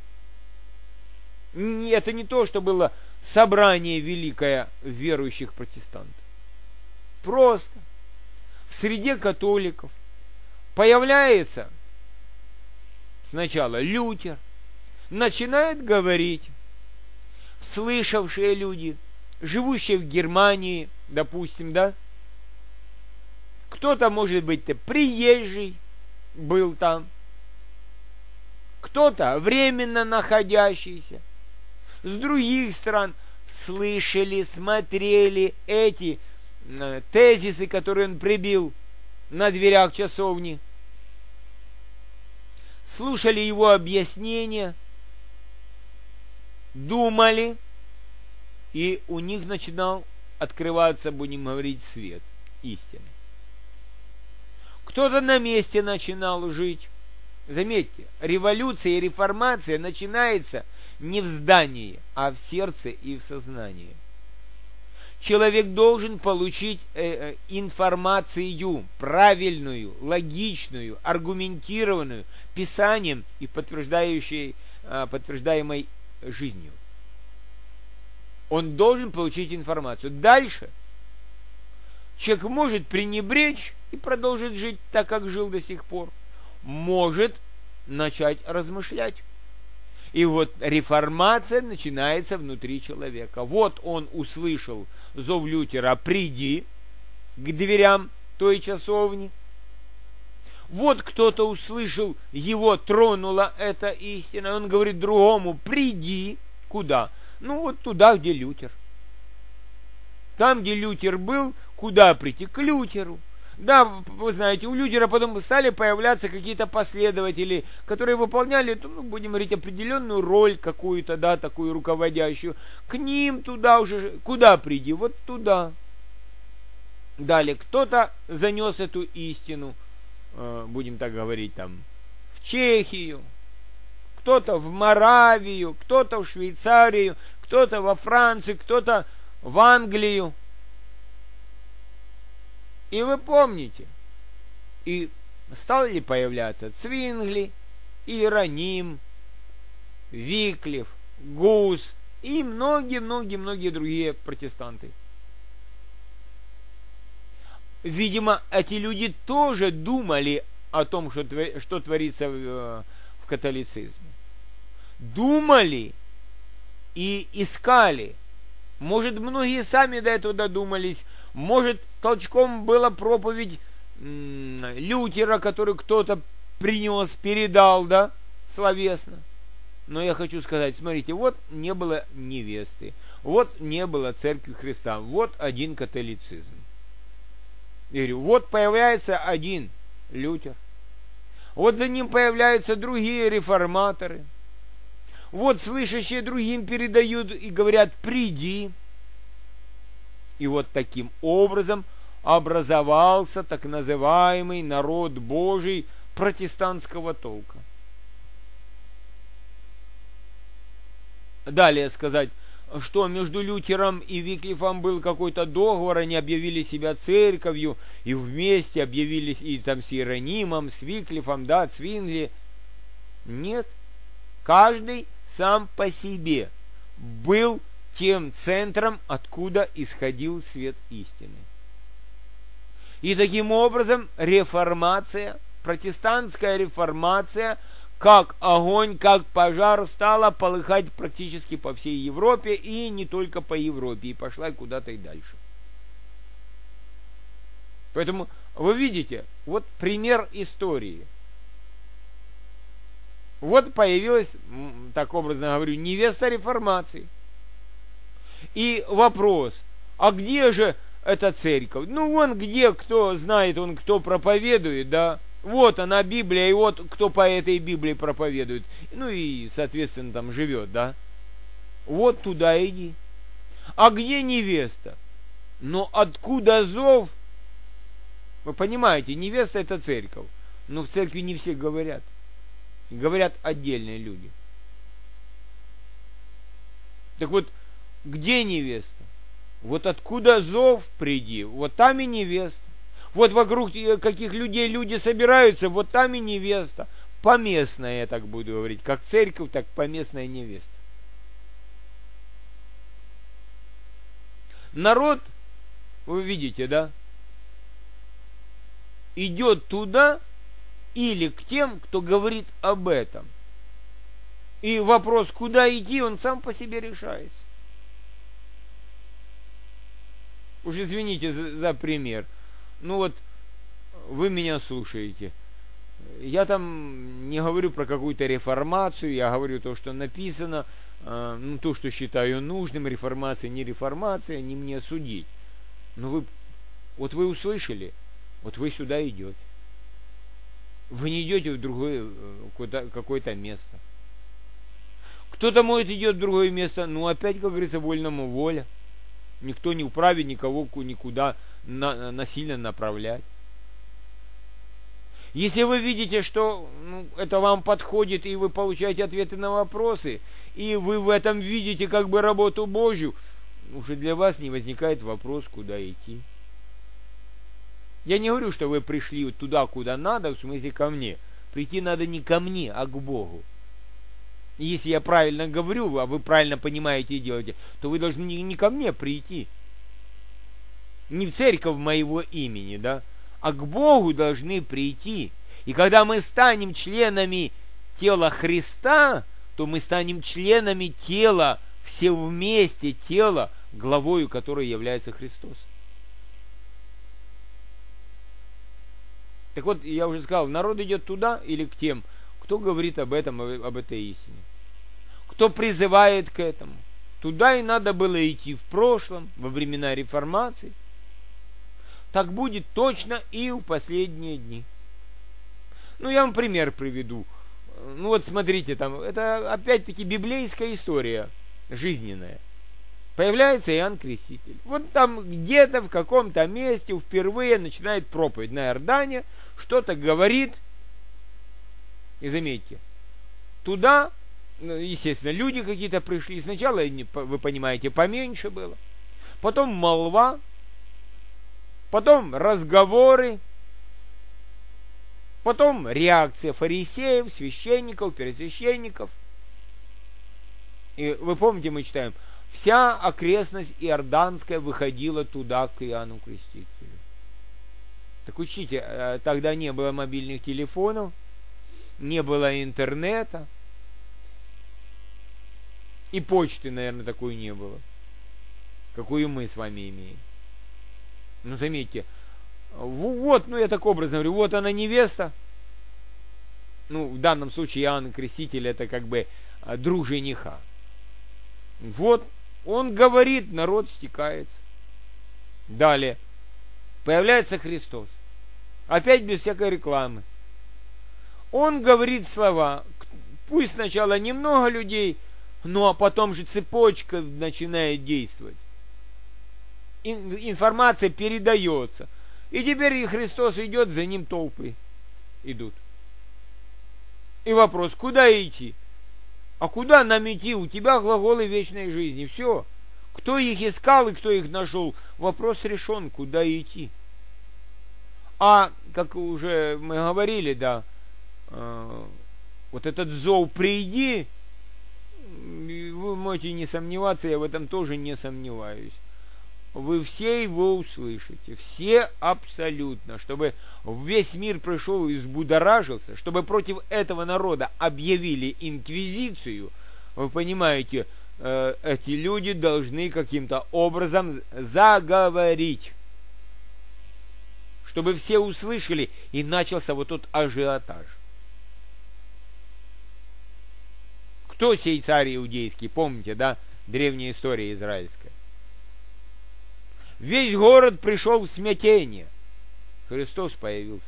Это не то, что было собрание великое верующих протестантов. Просто в среде католиков появляется сначала Лютер, начинает говорить, слышавшие люди, живущие в Германии, допустим, да, кто-то, может быть, приезжий был там, кто-то временно находящийся с других стран, слышали, смотрели эти тезисы, которые он прибил на дверях часовни, слушали его объяснения, думали, и у них начинал открываться, будем говорить, свет истины. Кто-то на месте начинал жить. Заметьте, революция и реформация начинается не в здании, а в сердце и в сознании. Человек должен получить информацию правильную, логичную, аргументированную, Писанием и подтверждаемой жизнью. Он должен получить информацию. Дальше человек может пренебречь и продолжить жить так, как жил до сих пор. Может начать размышлять. И вот реформация начинается внутри человека. Вот он услышал зов Лютера: приди к дверям той часовни. Вот кто-то услышал, его тронула эта истина. Он говорит другому: приди. Куда? Ну вот туда, где Лютер. Там, где Лютер был, куда прийти? К Лютеру. Да, вы знаете, у Лютера потом стали появляться какие-то последователи, которые выполняли, будем говорить, определенную роль какую-то, да, такую руководящую. К ним туда уже, куда приди? Вот туда. Далее, кто-то занес эту истину, будем так говорить, там, в Чехию, кто-то в Моравию, кто-то в Швейцарию, кто-то во Францию, кто-то в Англию. И вы помните, и стали появляться Цвингли, Иероним, Виклиф, Гус и многие-многие-многие другие протестанты. Видимо, эти люди тоже думали о том, что творится в католицизме. Думали и искали. Может, многие сами до этого додумались. Может, толчком была проповедь Лютера, который кто-то принес, передал, да, словесно. Но я хочу сказать, смотрите, вот не было невесты, вот не было Церкви Христа, вот один католицизм. Я говорю, вот появляется один Лютер, вот за ним появляются другие реформаторы, вот слышащие другим передают и говорят: приди. И вот таким образом образовался так называемый народ Божий протестантского толка. Далее сказать, что между Лютером и Виклифом был какой-то договор, они объявили себя церковью, и вместе объявились и там с Иеронимом, с Виклифом, да, Цвингли. Нет, каждый сам по себе был тем центром, откуда исходил свет истины. И таким образом реформация, протестантская реформация, как огонь, как пожар, стала полыхать практически по всей Европе, и не только по Европе, и пошла куда-то и дальше. Поэтому вы видите, вот пример истории. Вот появилась, так образно говорю, невеста реформации. И вопрос: а где же эта церковь? Ну, вон где, кто знает, он кто проповедует, да. Вот она, Библия, и вот кто по этой Библии проповедует. Ну и, соответственно, там живет, да. Вот туда иди. А где невеста? Но откуда зов? Вы понимаете, невеста — это церковь. Но в церкви не все говорят. Говорят отдельные люди. Так вот, где невеста? Вот откуда зов, приди, вот там и невеста. Вот вокруг каких людей люди собираются, вот там и невеста. Поместная, я так буду говорить, как церковь, так поместная невеста. Народ, вы видите, да, идет туда или к тем, кто говорит об этом. И вопрос, куда идти, он сам по себе решается. Уж извините за пример. Ну вот, вы меня слушаете. Я там не говорю про какую-то реформацию, я говорю то, что написано, то, что считаю нужным, реформация, не реформация, не мне судить. Но вы услышали, вот вы сюда идете. Вы не идете в другое какое-то место. Кто-то, может, идет в другое место, ну, опять, как говорится, вольному воля. Никто не вправе никого никуда насильно направлять. Если вы видите, что это вам подходит, и вы получаете ответы на вопросы, и вы в этом видите как бы работу Божью, уже для вас не возникает вопрос, куда идти. Я не говорю, что вы пришли туда, куда надо, в смысле ко мне. Прийти надо не ко мне, а к Богу. И если я правильно говорю, а вы правильно понимаете и делаете, то вы должны не ко мне прийти. Не в церковь моего имени, да, а к Богу должны прийти. И когда мы станем членами тела Христа, то мы станем членами тела, все вместе тела, главою которой является Христос. Так вот, я уже сказал, народ идет туда или к тем, кто говорит об этом, об этой истине. Кто призывает к этому. Туда и надо было идти в прошлом, во времена реформации. Так будет точно и в последние дни. Ну, я вам пример приведу. Ну, вот смотрите, там, это опять-таки библейская история, жизненная. Появляется Иоанн Креститель. Вот там где-то в каком-то месте впервые начинает проповедь на Иордане, что-то говорит. И заметьте, туда, естественно, люди какие-то пришли. Сначала, вы понимаете, поменьше было. Потом молва. Потом разговоры. Потом реакция фарисеев, священников, первосвященников. И вы помните, мы читаем, вся окрестность иорданская выходила туда, к Иоанну Крестителю. Так учтите, тогда не было мобильных телефонов, не было интернета, и почты, наверное, такой не было, какую мы с вами имеем. Ну, заметьте, вот, я так образно говорю, вот она невеста. Ну, в данном случае Иоанн Креститель это как бы друг жениха. Вот, он говорит, народ стекается. Далее, появляется Христос. Опять без всякой рекламы. Он говорит слова, пусть сначала немного людей, ну а потом же цепочка начинает действовать. Информация передается. И теперь и Христос идет, за ним толпы идут. И вопрос, куда идти? А куда нам идти? У тебя глаголы вечной жизни. Все. Кто их искал и кто их нашел? Вопрос решен, куда идти. А, как уже мы говорили, да, вот этот зов «приди», вы можете не сомневаться, я в этом тоже не сомневаюсь. Вы все его услышите, все абсолютно, чтобы весь мир пришел и взбудоражился, чтобы против этого народа объявили инквизицию. Вы понимаете, эти люди должны каким-то образом заговорить, чтобы все услышали, и начался вот тот ажиотаж. Кто сей царь иудейский? Помните, да? Древняя история израильская. Весь город пришел в смятение. Христос появился.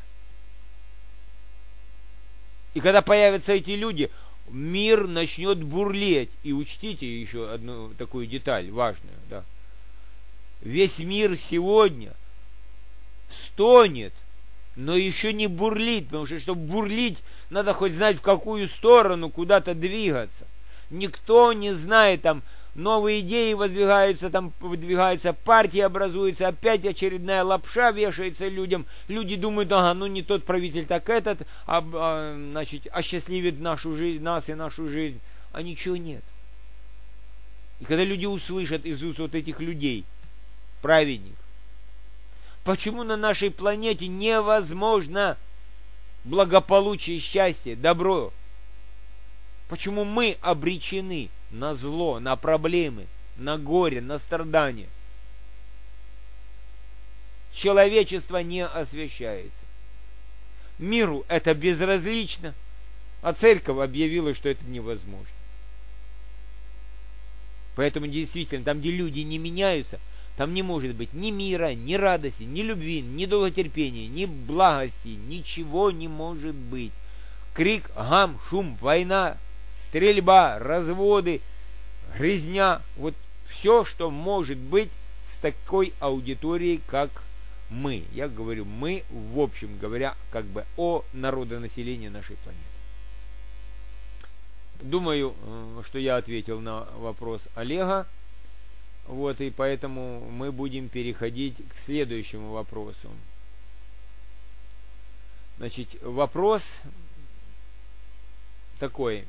И когда появятся эти люди, мир начнет бурлеть. И учтите еще одну такую деталь важную. Да? Весь мир сегодня стонет, но еще не бурлит. Потому что, чтобы бурлить, надо хоть знать, в какую сторону куда-то двигаться. Никто не знает, там новые идеи воздвигаются, там выдвигаются партии, образуется, опять очередная лапша вешается людям. Люди думают, ага, ну не тот правитель, так этот, значит, осчастливит нашу жизнь, нас и нашу жизнь. А ничего нет. И когда люди услышат из уст вот этих людей, праведников, почему на нашей планете невозможно благополучие, счастье, добро? Почему мы обречены на зло, на проблемы, на горе, на страдания? Человечество не освящается. Миру это безразлично, а церковь объявила, что это невозможно. Поэтому действительно, там, где люди не меняются, Там не может быть ни мира, ни радости, ни любви, ни долготерпения, ни благости, ничего не может быть. Крик, гам, шум, война, стрельба, разводы, грязня, вот все, что может быть с такой аудиторией, как мы. Я говорю мы, в общем говоря, как бы о народонаселении нашей планеты. Думаю, что я ответил на вопрос Олега. Вот, и поэтому мы будем переходить к следующему вопросу. Значит, вопрос такой.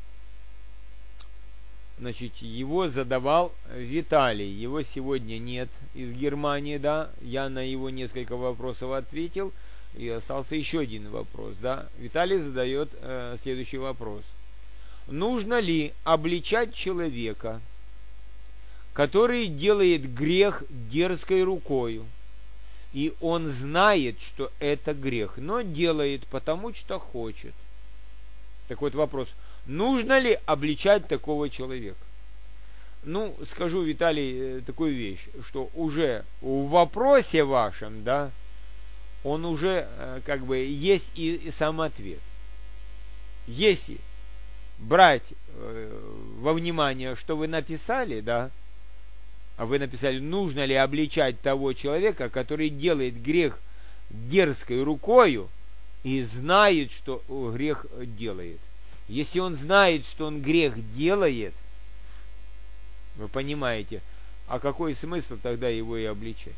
Значит, его задавал Виталий. Его сегодня нет из Германии, да. Я на его несколько вопросов ответил. И остался еще один вопрос, да. Виталий задает следующий вопрос. Нужно ли обличать человека, который делает грех дерзкой рукою, и он знает, что это грех, но делает потому, что хочет? Так вот вопрос, нужно ли обличать такого человека? Ну, скажу, Виталий, такую вещь, что уже в вопросе вашем, да, он уже как бы есть и сам ответ. Если брать во внимание, что вы написали, да, а вы написали, нужно ли обличать того человека, который делает грех дерзкой рукою и знает, что грех делает. Если он знает, что он грех делает, вы понимаете, а какой смысл тогда его и обличать?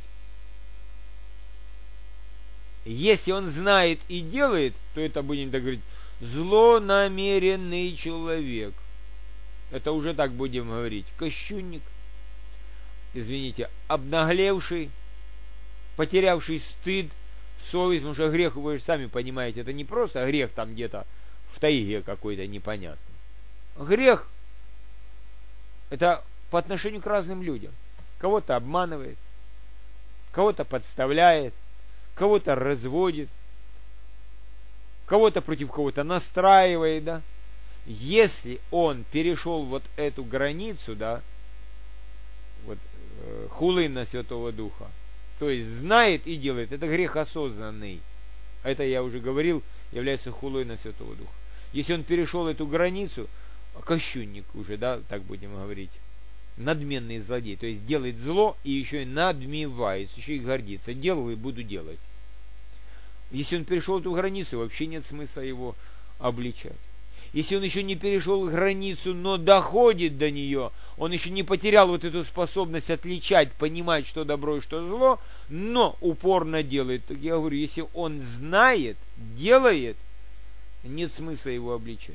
Если он знает и делает, то это, будем так говорить, злонамеренный человек. Это уже так будем говорить. Кощунник, извините, обнаглевший, потерявший стыд, совесть, потому что грех, вы же сами понимаете, это не просто грех там где-то в тайге какой-то непонятный. Грех это по отношению к разным людям. Кого-то обманывает, кого-то подставляет, кого-то разводит, кого-то против кого-то настраивает, да. Если он перешел вот эту границу, да, вот хулин на Святого Духа, то есть знает и делает, это грех осознанный. Это я уже говорил, является хулой на Святого Духа. Если он перешел эту границу, кощунник уже, да, так будем говорить, надменный злодей, то есть делает зло и еще и надмевается, еще и гордится. Делал и буду делать. Если он перешел эту границу, вообще нет смысла его обличать. Если он еще не перешел границу, но доходит до нее, он еще не потерял вот эту способность отличать, понимать, что добро и что зло, но упорно делает. Так я говорю, если он знает, делает, нет смысла его обличать.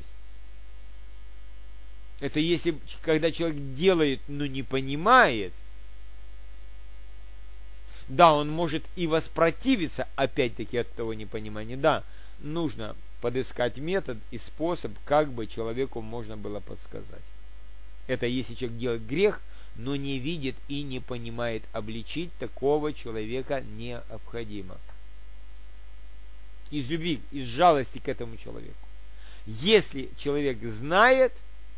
Это если, когда человек делает, но не понимает, да, он может и воспротивиться, опять-таки, от того непонимания. Да, нужно подыскать метод и способ, как бы человеку можно было подсказать. Это если человек делает грех, но не видит и не понимает. Обличить такого человека необходимо. Из любви, из жалости к этому человеку. Если человек знает,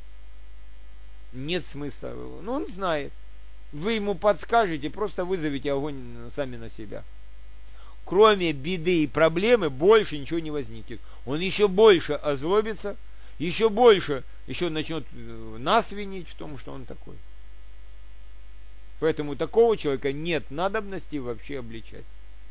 нет смысла. Ну, он знает. Вы ему подскажете, просто вызовите огонь сами на себя. Кроме беды и проблемы больше ничего не возникнет. Он еще больше озлобится, еще больше еще начнет нас винить в том, что он такой. Поэтому такого человека нет надобности вообще обличать.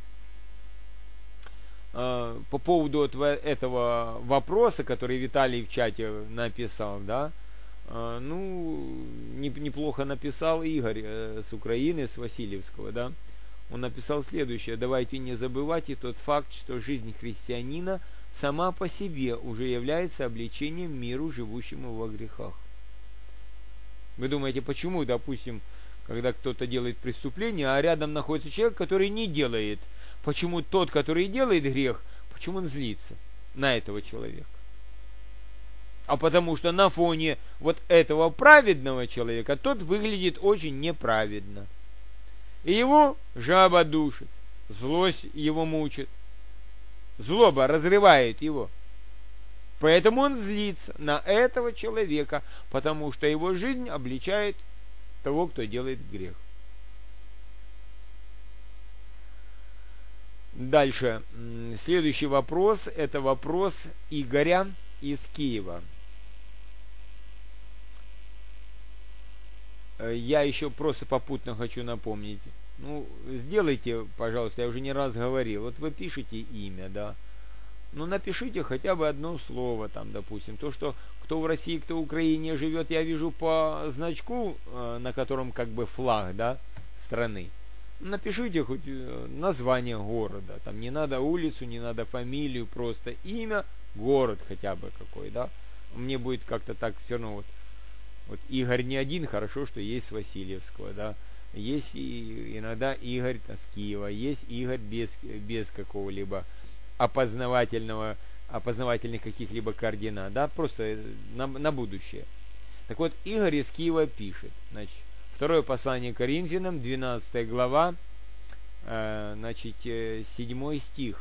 По поводу этого вопроса, который Виталий в чате написал, да, ну, неплохо написал Игорь с Украины, с Васильевского, да. Он написал следующее: давайте не забывать и тот факт, что жизнь христианина сама по себе уже является обличением миру, живущему во грехах. Вы думаете, почему, допустим, когда кто-то делает преступление, а рядом находится человек, который не делает, почему тот, который делает грех, почему он злится на этого человека? А потому что на фоне вот этого праведного человека тот выглядит очень неправедно. И его жаба душит, злость его мучит, злоба разрывает его. Поэтому он злится на этого человека, потому что его жизнь обличает того, кто делает грех. Дальше. Следующий вопрос. Это вопрос Игоря из Киева. Я еще просто попутно хочу напомнить. Ну, сделайте, пожалуйста, я уже не раз говорил. Вот вы пишете имя, да. Ну, напишите хотя бы одно слово, там, допустим. То, что кто в России, кто в Украине живет, я вижу по значку, на котором как бы флаг, да, страны. Напишите хоть название города. Там не надо улицу, не надо фамилию, просто имя, город хотя бы какой, да. Мне будет как-то так все равно вот Игорь не один, хорошо, что есть с Васильевского, да. Есть и иногда Игорь с Киева, есть Игорь без какого-либо опознавательных каких-либо координат, да, просто на будущее. Так вот, Игорь из Киева пишет, значит, второе послание Коринфянам, 12 глава, значит, 7 стих.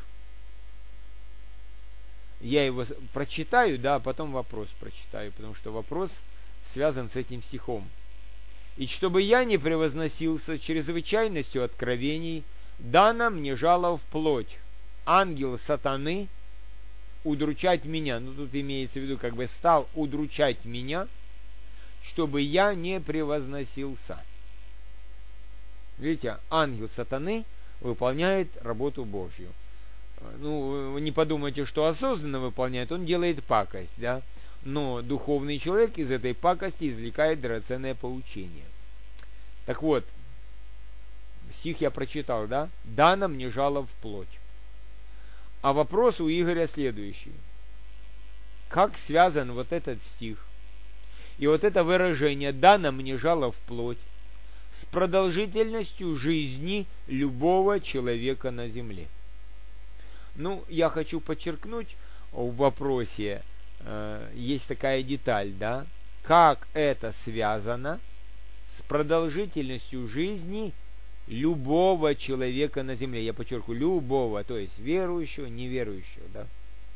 Я его прочитаю, да, а потом вопрос прочитаю, потому что вопрос связан с этим стихом. «И чтобы я не превозносился чрезвычайностью откровений, дано мне жало в плоть, ангел сатаны, удручать меня». Ну, тут имеется в виду, как бы стал удручать меня, чтобы я не превозносился. Видите, ангел сатаны выполняет работу Божью. Ну, вы не подумайте, что осознанно выполняет, он делает пакость, да. Но духовный человек из этой пакости извлекает драгоценное поучение. Так вот, стих я прочитал, да? «Дано мне жало в плоть». А вопрос у Игоря следующий. Как связан вот этот стих и вот это выражение «дано мне жало в плоть» с продолжительностью жизни любого человека на земле? Ну, я хочу подчеркнуть в вопросе, есть такая деталь, да, как это связано с продолжительностью жизни любого человека на земле. Я подчеркиваю, любого, то есть верующего, неверующего, да.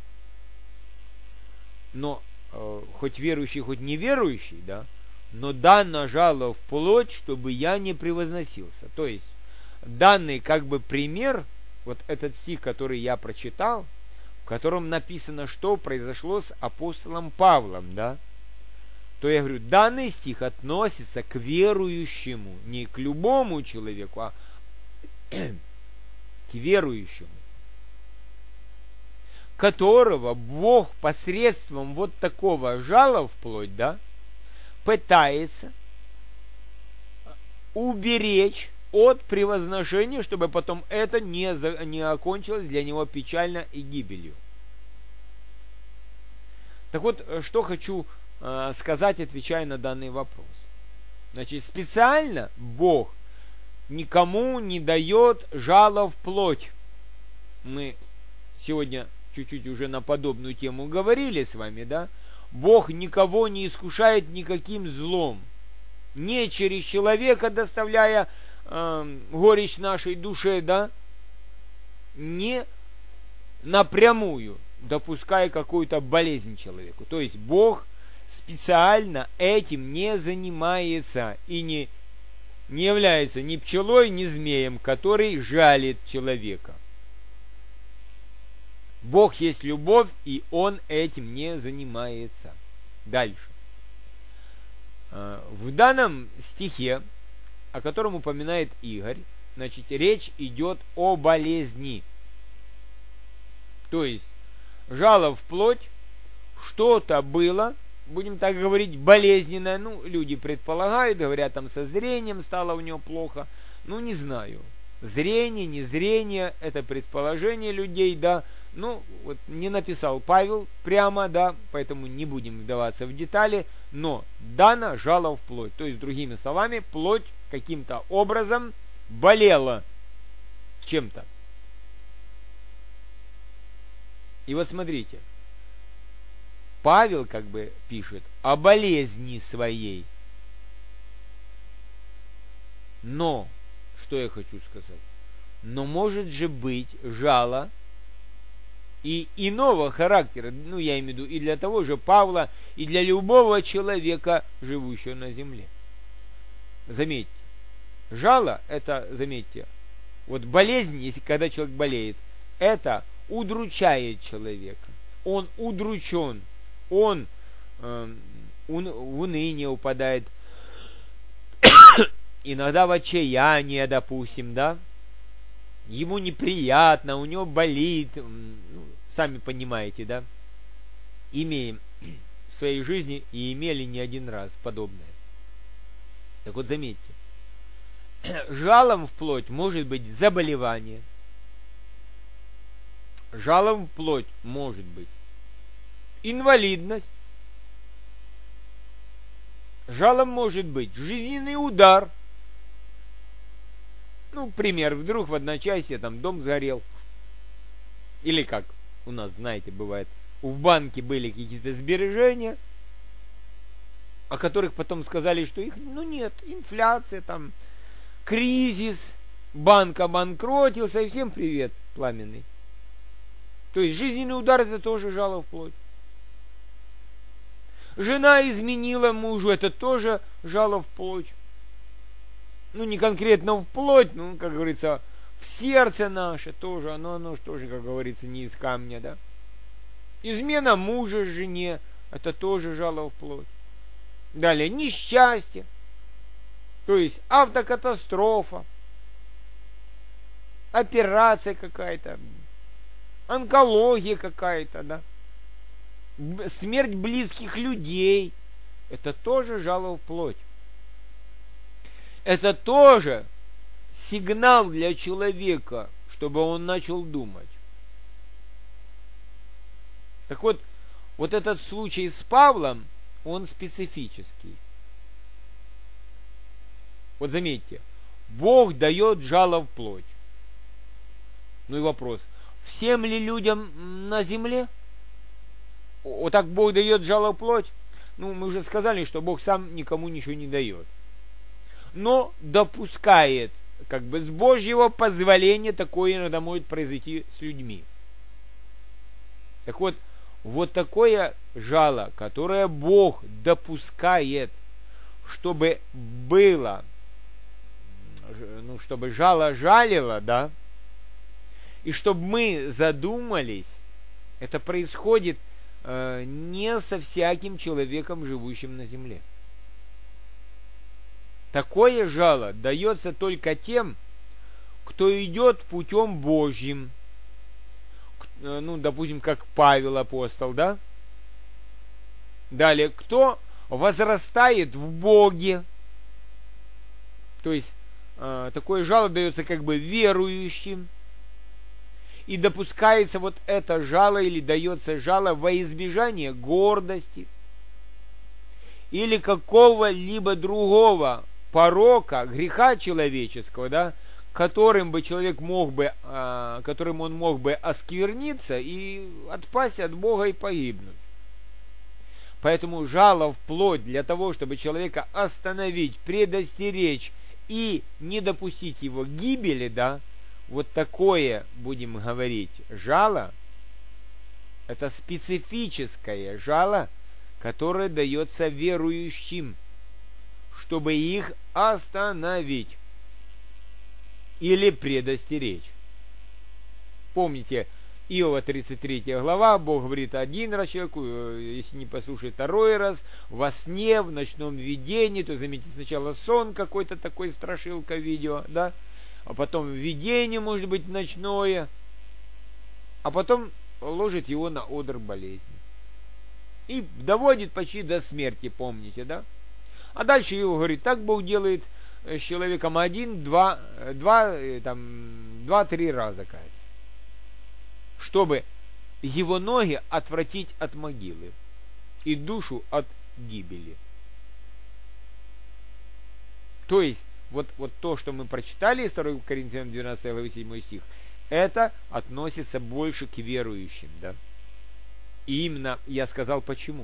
Но хоть верующий, хоть неверующий, да, но дано жало в плоть, чтобы я не превозносился. То есть данный как бы пример, вот этот стих, который я прочитал, в котором написано, что произошло с апостолом Павлом, да, то я говорю, данный стих относится к верующему, не к любому человеку, а к верующему, которого Бог посредством вот такого жала в плоть, да, пытается уберечь от превозношения, чтобы потом это не окончилось для него печально и гибелью. Так вот, что хочу сказать, отвечая на данный вопрос. Значит, специально Бог никому не дает жало в плоть. Мы сегодня чуть-чуть уже на подобную тему говорили с вами, да? Бог никого не искушает никаким злом. Не через человека доставляя горечь нашей душе, да? Не напрямую допуская какую-то болезнь человеку. То есть Бог специально этим не занимается и не является ни пчелой, ни змеем, который жалит человека. Бог есть любовь, и Он этим не занимается. Дальше. В данном стихе, о котором упоминает Игорь, значит, речь идет о болезни. То есть, жало в плоть, что-то было, будем так говорить, болезненное. Ну, люди предполагают, говорят, там со зрением стало у него плохо. Ну, не знаю. Зрение, не зрение, это предположение людей, да. Ну, вот не написал Павел прямо, да, поэтому не будем вдаваться в детали, но дано жало в плоть. То есть, другими словами, плоть каким-то образом болела чем-то. И вот смотрите, Павел как бы пишет о болезни своей. Но, что я хочу сказать, но может же быть жало и иного характера, ну я имею в виду и для того же Павла, и для любого человека, живущего на земле. Заметьте, жало это, заметьте, вот болезнь, если когда человек болеет, это удручает человека. Он удручен, он в уныние упадает, иногда в отчаяние, допустим, да, ему неприятно, у него болит, сами понимаете, да, имеем в своей жизни и имели не один раз подобное. Так вот, заметьте, жалом в плоть может быть заболевание, жалом в плоть может быть инвалидность, жалом может быть жизненный удар. Ну, пример, вдруг в одночасье там дом сгорел. Или как у нас, знаете, бывает, в банке были какие-то сбережения, о которых потом сказали, что их, нет, инфляция, там, кризис, банк обанкротился, и всем привет, пламенный. То есть жизненный удар — это тоже жало в плоть. Жена изменила мужу — это тоже жало в плоть. Не конкретно в плоть, как говорится, в сердце наше тоже, оно тоже, как говорится, не из камня, да. Измена мужа жене — это тоже жало в плоть. Далее, несчастье, то есть автокатастрофа, операция какая-то, онкология какая-то, да, смерть близких людей — это тоже жало в плоть. Это тоже сигнал для человека, чтобы он начал думать. Так вот этот случай с Павлом, он специфический. Вот заметьте, Бог дает жало в плоть. И вопрос, всем ли людям на земле? Вот так Бог дает жало в плоть? Мы уже сказали, что Бог сам никому ничего не дает. Но допускает, с Божьего позволения такое иногда может произойти с людьми. Так вот такое жало, которое Бог допускает, чтобы было, чтобы жало жалило, да, и чтобы мы задумались, это происходит не со всяким человеком, живущим на земле. Такое жало дается только тем, кто идет путем Божьим. Допустим, как Павел апостол, да? Далее, кто возрастает в Боге. То есть, такое жало дается верующим. И допускается это жало или дается жало во избежание гордости или какого-либо другого порока, греха человеческого, да, которым он мог бы оскверниться и отпасть от Бога и погибнуть. Поэтому жало в плоть для того, чтобы человека остановить, предостеречь и не допустить его гибели, да, такое, будем говорить, жало, это специфическое жало, которое дается верующим, чтобы их остановить или предостеречь. Помните, Иова 33 глава, Бог говорит один раз человеку, если не послушает второй раз, во сне, в ночном видении, то заметьте, сначала сон какой-то такой, страшилка видео, да, а потом видение, может быть, ночное, а потом ложит его на одр болезни. И доводит почти до смерти, помните, да? А дальше его говорит, так Бог делает с человеком 1, 2, 3 раза, кажется, чтобы его ноги отвратить от могилы и душу от гибели. То есть, вот то, что мы прочитали из 2 Коринфянам 12 главы 7 стих, это относится больше к верующим, да? И именно я сказал почему.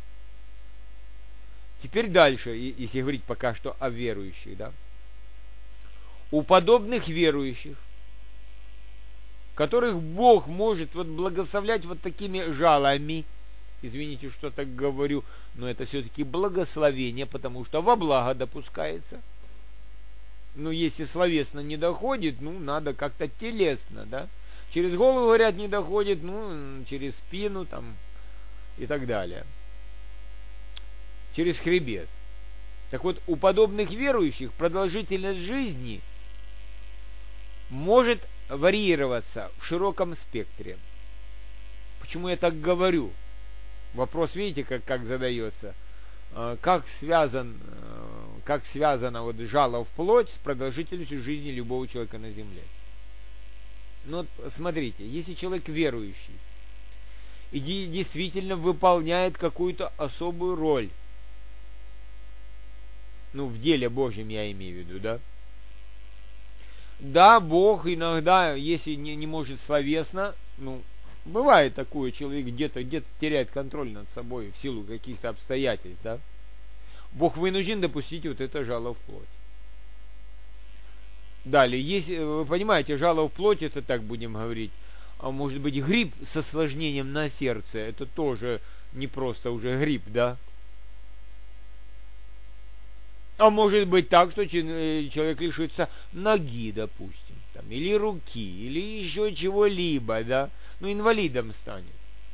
Теперь дальше, если говорить пока что о верующих, да? У подобных верующих, которых Бог может благословлять такими жалами, извините, что так говорю, но это все-таки благословение, потому что во благо допускается. Если словесно не доходит, надо как-то телесно, да? Через голову, говорят, не доходит, ну, через спину там и так далее. Через хребет. Так вот, у подобных верующих продолжительность жизни может варьироваться в широком спектре. Почему я так говорю? Вопрос, видите, как задается. Как связано вот жало в плоть с продолжительностью жизни любого человека на земле? Ну, вот смотрите, если человек верующий и действительно выполняет какую-то особую роль, ну, в деле Божьем я имею в виду, да? Да, Бог иногда, если не может словесно, ну, бывает такое, человек где-то теряет контроль над собой в силу каких-то обстоятельств, да? Бог вынужден допустить вот это жало в плоть. Далее, если, вы понимаете, жало в плоть, это так будем говорить, а может быть грипп с осложнением на сердце, это тоже не просто уже грипп, да? А может быть так, что человек лишится ноги, допустим, там, или руки, или еще чего-либо, да? Ну, инвалидом станет.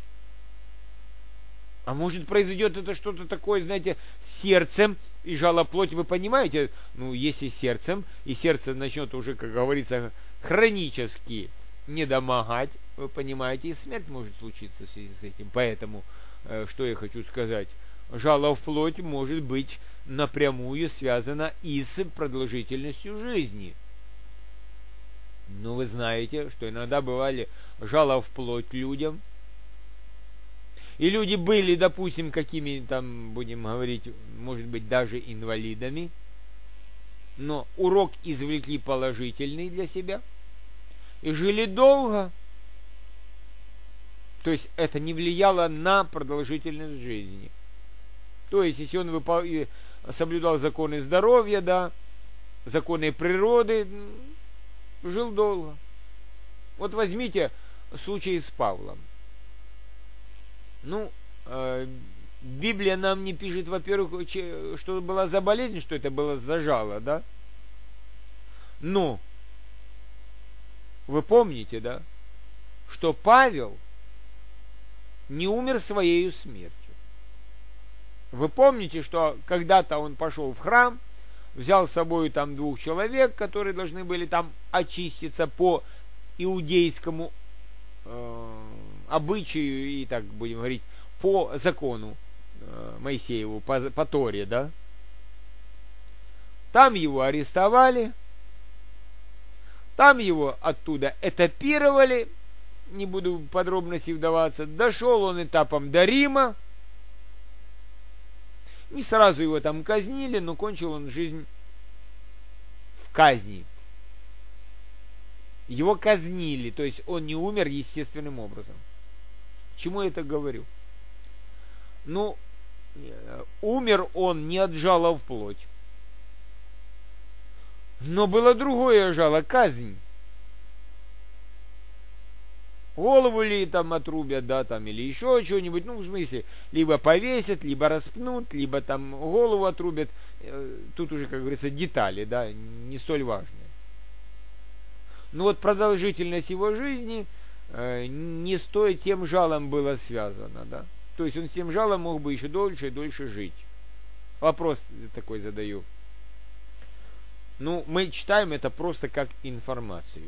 А может произойдет это что-то такое, знаете, с сердцем и жало плоти, вы понимаете? Ну, если сердцем, и сердце начнет уже, как говорится, хронически недомогать, вы понимаете, и смерть может случиться в связи с этим. Поэтому, что я хочу сказать, жало в плоть может быть напрямую связано и с продолжительностью жизни. Но вы знаете, что иногда бывали жало в плоть людям, и люди были, допустим, какими там, будем говорить, может быть, даже инвалидами, но урок извлекли положительный для себя и жили долго. То есть это не влияло на продолжительность жизни. То есть, если он соблюдал законы здоровья, да, законы природы, жил долго. Вот возьмите случай с Павлом. Ну, Библия нам не пишет, во-первых, что была за болезнь, что это было за жало, да? Но вы помните, да, что Павел не умер своей смертью. Вы помните, что когда-то он пошел в храм, взял с собой там 2 человек, которые должны были там очиститься по иудейскому обычаю и, так будем говорить, по закону Моисееву, по Торе, да? Там его арестовали, там его оттуда этапировали, не буду в подробности вдаваться, дошел он этапом до Рима, не сразу его там казнили, но кончил он жизнь в казни. Его казнили, то есть он не умер естественным образом. Чему я это говорю? Ну, умер он не от жала в плоть. Но было другое жало, казнь. Голову ли там отрубят, да, там, или еще что-нибудь, ну, в смысле, либо повесят, либо распнут, либо там голову отрубят. Тут уже, как говорится, детали, да, не столь важные. Но вот продолжительность его жизни не с тем жалом было связано, да. То есть он с тем жалом мог бы еще дольше и дольше жить. Вопрос такой задаю. Ну, мы читаем это просто как информацию.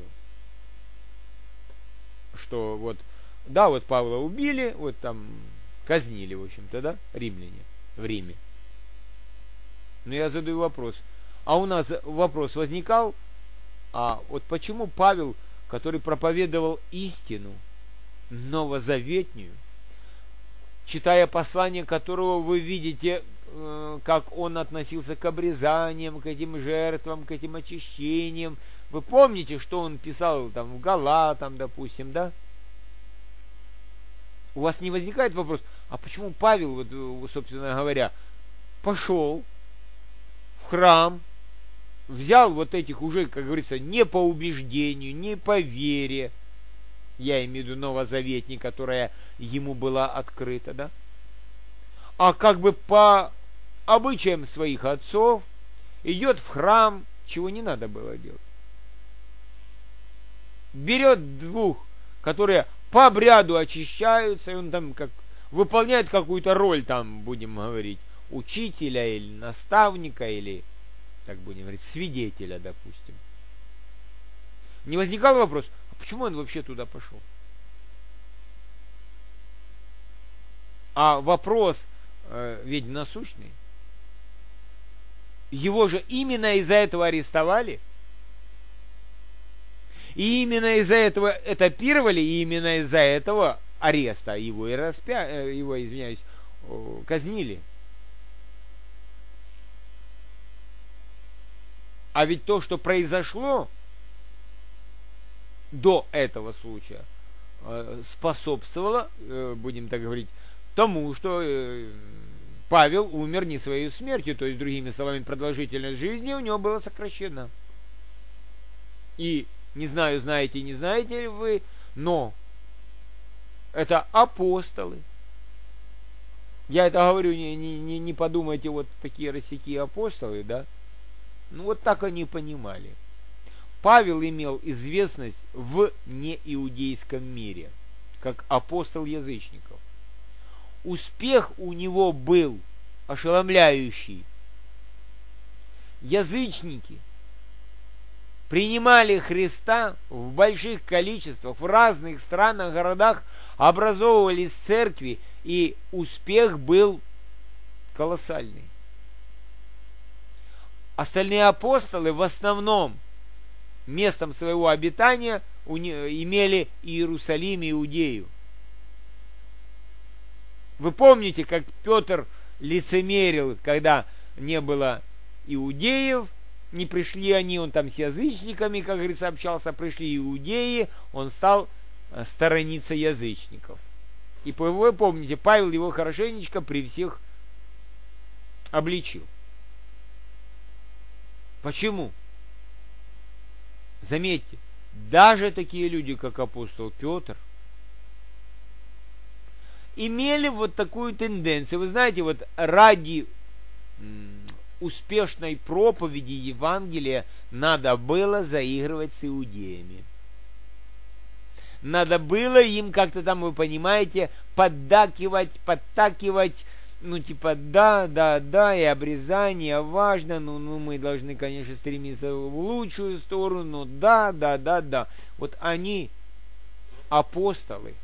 Что вот, да, вот Павла убили, вот там казнили, в общем-то, да, римляне в Риме. Но я задаю вопрос. А у нас вопрос возникал, а вот почему Павел, который проповедовал истину новозаветнюю, читая послание которого вы видите, как он относился к обрезаниям, к этим жертвам, к этим очищениям. Вы помните, что он писал там в Галатам, допустим, да? У вас не возникает вопрос, а почему Павел, вот, собственно говоря, пошел в храм, взял вот этих уже, как говорится, не по убеждению, не по вере, я имею в виду новозаветней, которая ему была открыта, да? А как бы по обычаям своих отцов идет в храм, чего не надо было делать. Берет 2 которые по обряду очищаются, и он там как выполняет какую-то роль, там, будем говорить, учителя или наставника, или, так будем говорить, свидетеля, допустим. Не возникал вопрос, а почему он вообще туда пошел? А вопрос ведь насущный. Его же именно из-за этого арестовали. И именно из-за этого этапировали, и именно из-за этого ареста его и казнили. А ведь то, что произошло до этого случая, способствовало, будем так говорить, тому, что Павел умер не своей смертью, то есть, другими словами, продолжительность жизни у него была сокращена. И не знаю, знаете, не знаете ли вы, но это апостолы. Я это говорю, не подумайте, вот такие рассеки апостолы, да? Ну, вот так они понимали. Павел имел известность в неиудейском мире, как апостол язычников. Успех у него был ошеломляющий. Язычники принимали Христа в больших количествах, в разных странах, городах, образовывались церкви, и успех был колоссальный. Остальные апостолы в основном местом своего обитания имели Иерусалим и Иудею. Вы помните, как Петр лицемерил, когда не было иудеев, не пришли они, он там с язычниками, как говорится, общался, пришли иудеи, он стал сторониться язычников. И вы помните, Павел его хорошенечко при всех обличил. Почему? Заметьте, даже такие люди, как апостол Петр, имели вот такую тенденцию. Вы знаете, вот ради успешной проповеди Евангелия надо было заигрывать с иудеями. Надо было им как-то там, вы понимаете, поддакивать, подтакивать, ну типа да, и обрезание важно, ну мы должны, конечно, стремиться в лучшую сторону, да. Вот они, апостолы,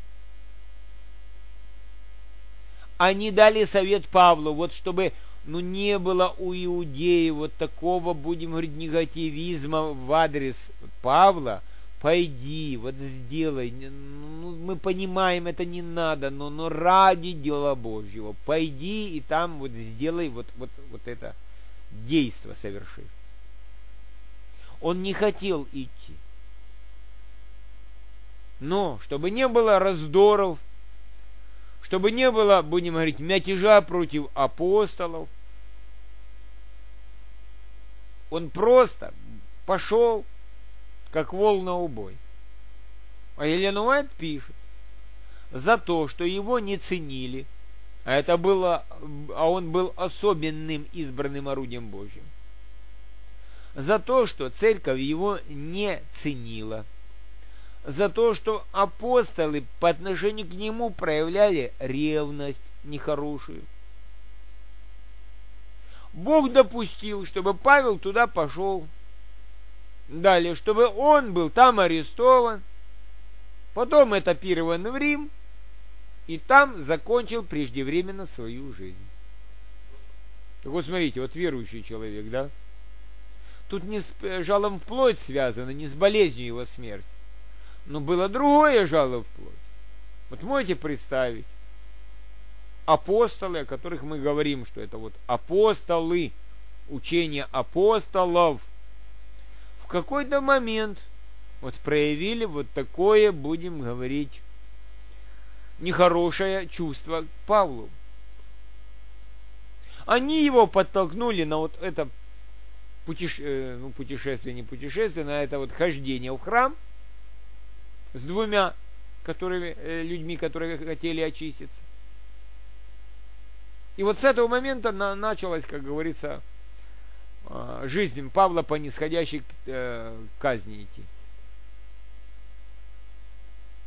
они дали совет Павлу, вот чтобы не было у иудеев вот такого, будем говорить, негативизма в адрес Павла. Пойди, вот сделай, мы понимаем, это не надо, но ради дела Божьего, пойди и там вот сделай вот это действо соверши. Он не хотел идти. Но, чтобы не было раздоров, чтобы не было, будем говорить, мятежа против апостолов, он просто пошел, как вол на убой. А Елена Уайт пишет, за то, что его не ценили, а он был особенным избранным орудием Божьим, за то, что церковь его не ценила, за то, что апостолы по отношению к нему проявляли ревность нехорошую. Бог допустил, чтобы Павел туда пошел. Далее, чтобы он был там арестован, потом этапирован в Рим, и там закончил преждевременно свою жизнь. Так вот, смотрите, вот верующий человек, да? Тут не с жалом в плоть связано, не с болезнью его смерти. Но было другое жало в плоть. Вот можете представить, апостолы, о которых мы говорим, что это вот апостолы, учение апостолов, в какой-то момент вот проявили вот такое, будем говорить, нехорошее чувство к Павлу. Они его подтолкнули на вот это путешествие, не путешествие, на это вот хождение в храм с двумя людьми, которые хотели очиститься. И вот с этого момента началась, как говорится, жизнь Павла по нисходящей казни идти.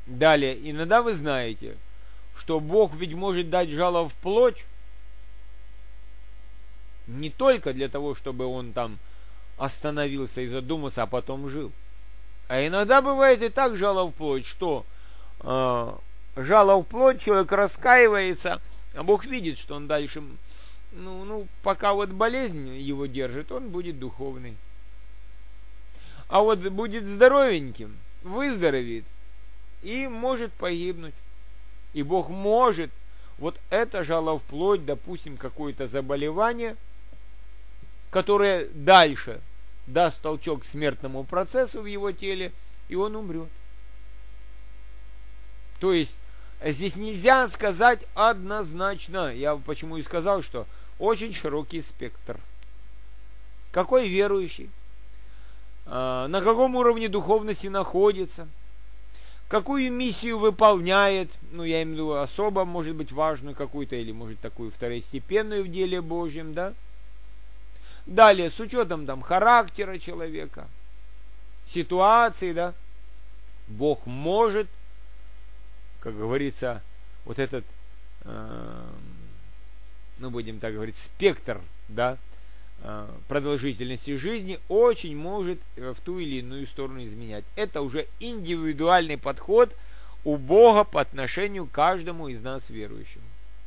Далее, иногда вы знаете, что Бог ведь может дать жало в плоть не только для того, чтобы он там остановился и задумался, а потом жил. А иногда бывает и так жало в плоть, что жало в плоть, человек раскаивается, а Бог видит, что он дальше, пока вот болезнь его держит, он будет духовный. А вот будет здоровеньким, выздоровеет и может погибнуть. И Бог может вот это жало в плоть, допустим, какое-то заболевание, которое дальше даст толчок к смертному процессу в его теле, и он умрет. То есть здесь нельзя сказать однозначно. Я почему и сказал, что очень широкий спектр. Какой верующий, на каком уровне духовности находится, какую миссию выполняет, я имею в виду особо, может быть, важную какую-то, или может такую второстепенную в деле Божьем, да? Далее, с учетом там характера человека, ситуации, да, Бог может, как говорится, вот этот, будем так говорить, спектр, да, продолжительности жизни очень может в ту или иную сторону изменять. Это уже индивидуальный подход у Бога по отношению к каждому из нас верующим.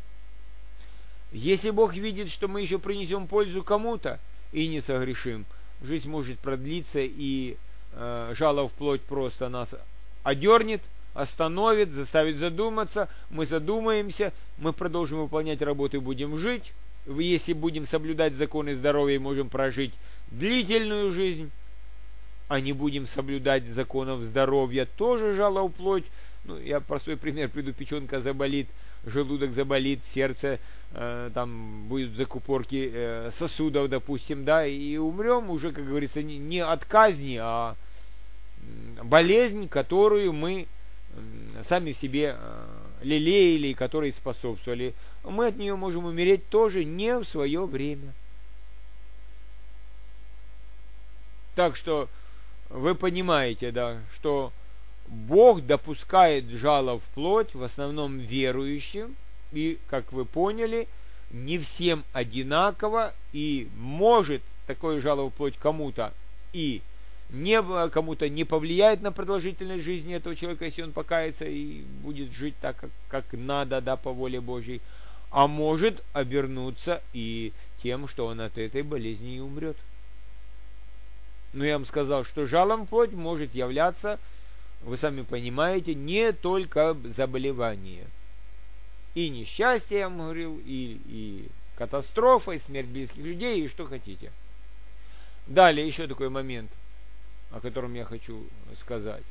Если Бог видит, что мы еще принесем пользу кому-то и не согрешим, жизнь может продлиться, и жало в плоть просто нас одернет, остановит, заставит задуматься, мы задумаемся, мы продолжим выполнять работу и будем жить. Если будем соблюдать законы здоровья, можем прожить длительную жизнь, а не будем соблюдать законов здоровья, тоже жало в плоть. Я простой пример приведу: печенка заболит, желудок заболит, сердце, там будут закупорки сосудов, допустим, да, и умрем уже, как говорится, не от казни, а болезнь, которую мы сами в себе лелеяли, которой способствовали. Мы от нее можем умереть тоже не в свое время. Так что вы понимаете, да, что Бог допускает жало в плоть в основном верующим, и, как вы поняли, не всем одинаково, и может такое жало в плоть кому-то и кому-то не повлияет на продолжительность жизни этого человека, если он покается и будет жить так, как надо, да, по воле Божьей, а может обернуться и тем, что он от этой болезни и умрет. Я вам сказал, что жалом в плоть может являться, вы сами понимаете, не только заболевание. И несчастье, я вам говорил, и катастрофа, и смерть близких людей, и что хотите. Далее еще такой момент, о котором я хочу сказать.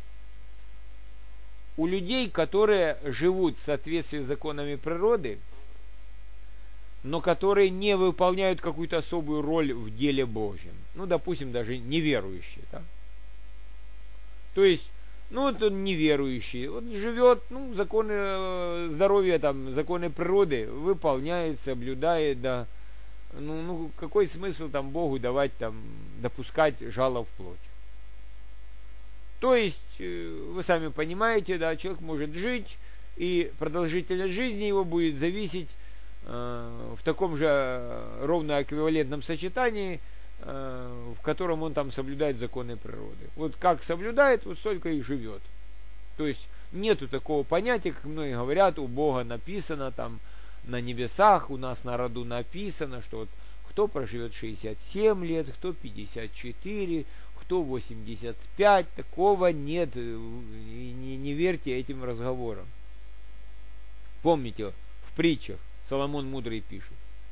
У людей, которые живут в соответствии с законами природы, но которые не выполняют какую-то особую роль в деле Божьем, допустим, даже неверующие, да? То есть, вот он неверующий, он живет, законы здоровья, там, законы природы выполняет, соблюдает, да. Какой смысл там Богу давать, там, допускать жало в плоть? То есть, вы сами понимаете, да, человек может жить, и продолжительность жизни его будет зависеть в таком же ровно эквивалентном сочетании, в котором он там соблюдает законы природы. Вот как соблюдает, вот столько и живет. То есть нету такого понятия, как многие говорят, у Бога написано там на небесах, у нас на роду написано, что вот кто проживет 67 лет, кто 54, кто 85, такого нет. Не верьте этим разговорам. Помните, в притчах Соломон мудрый пишет: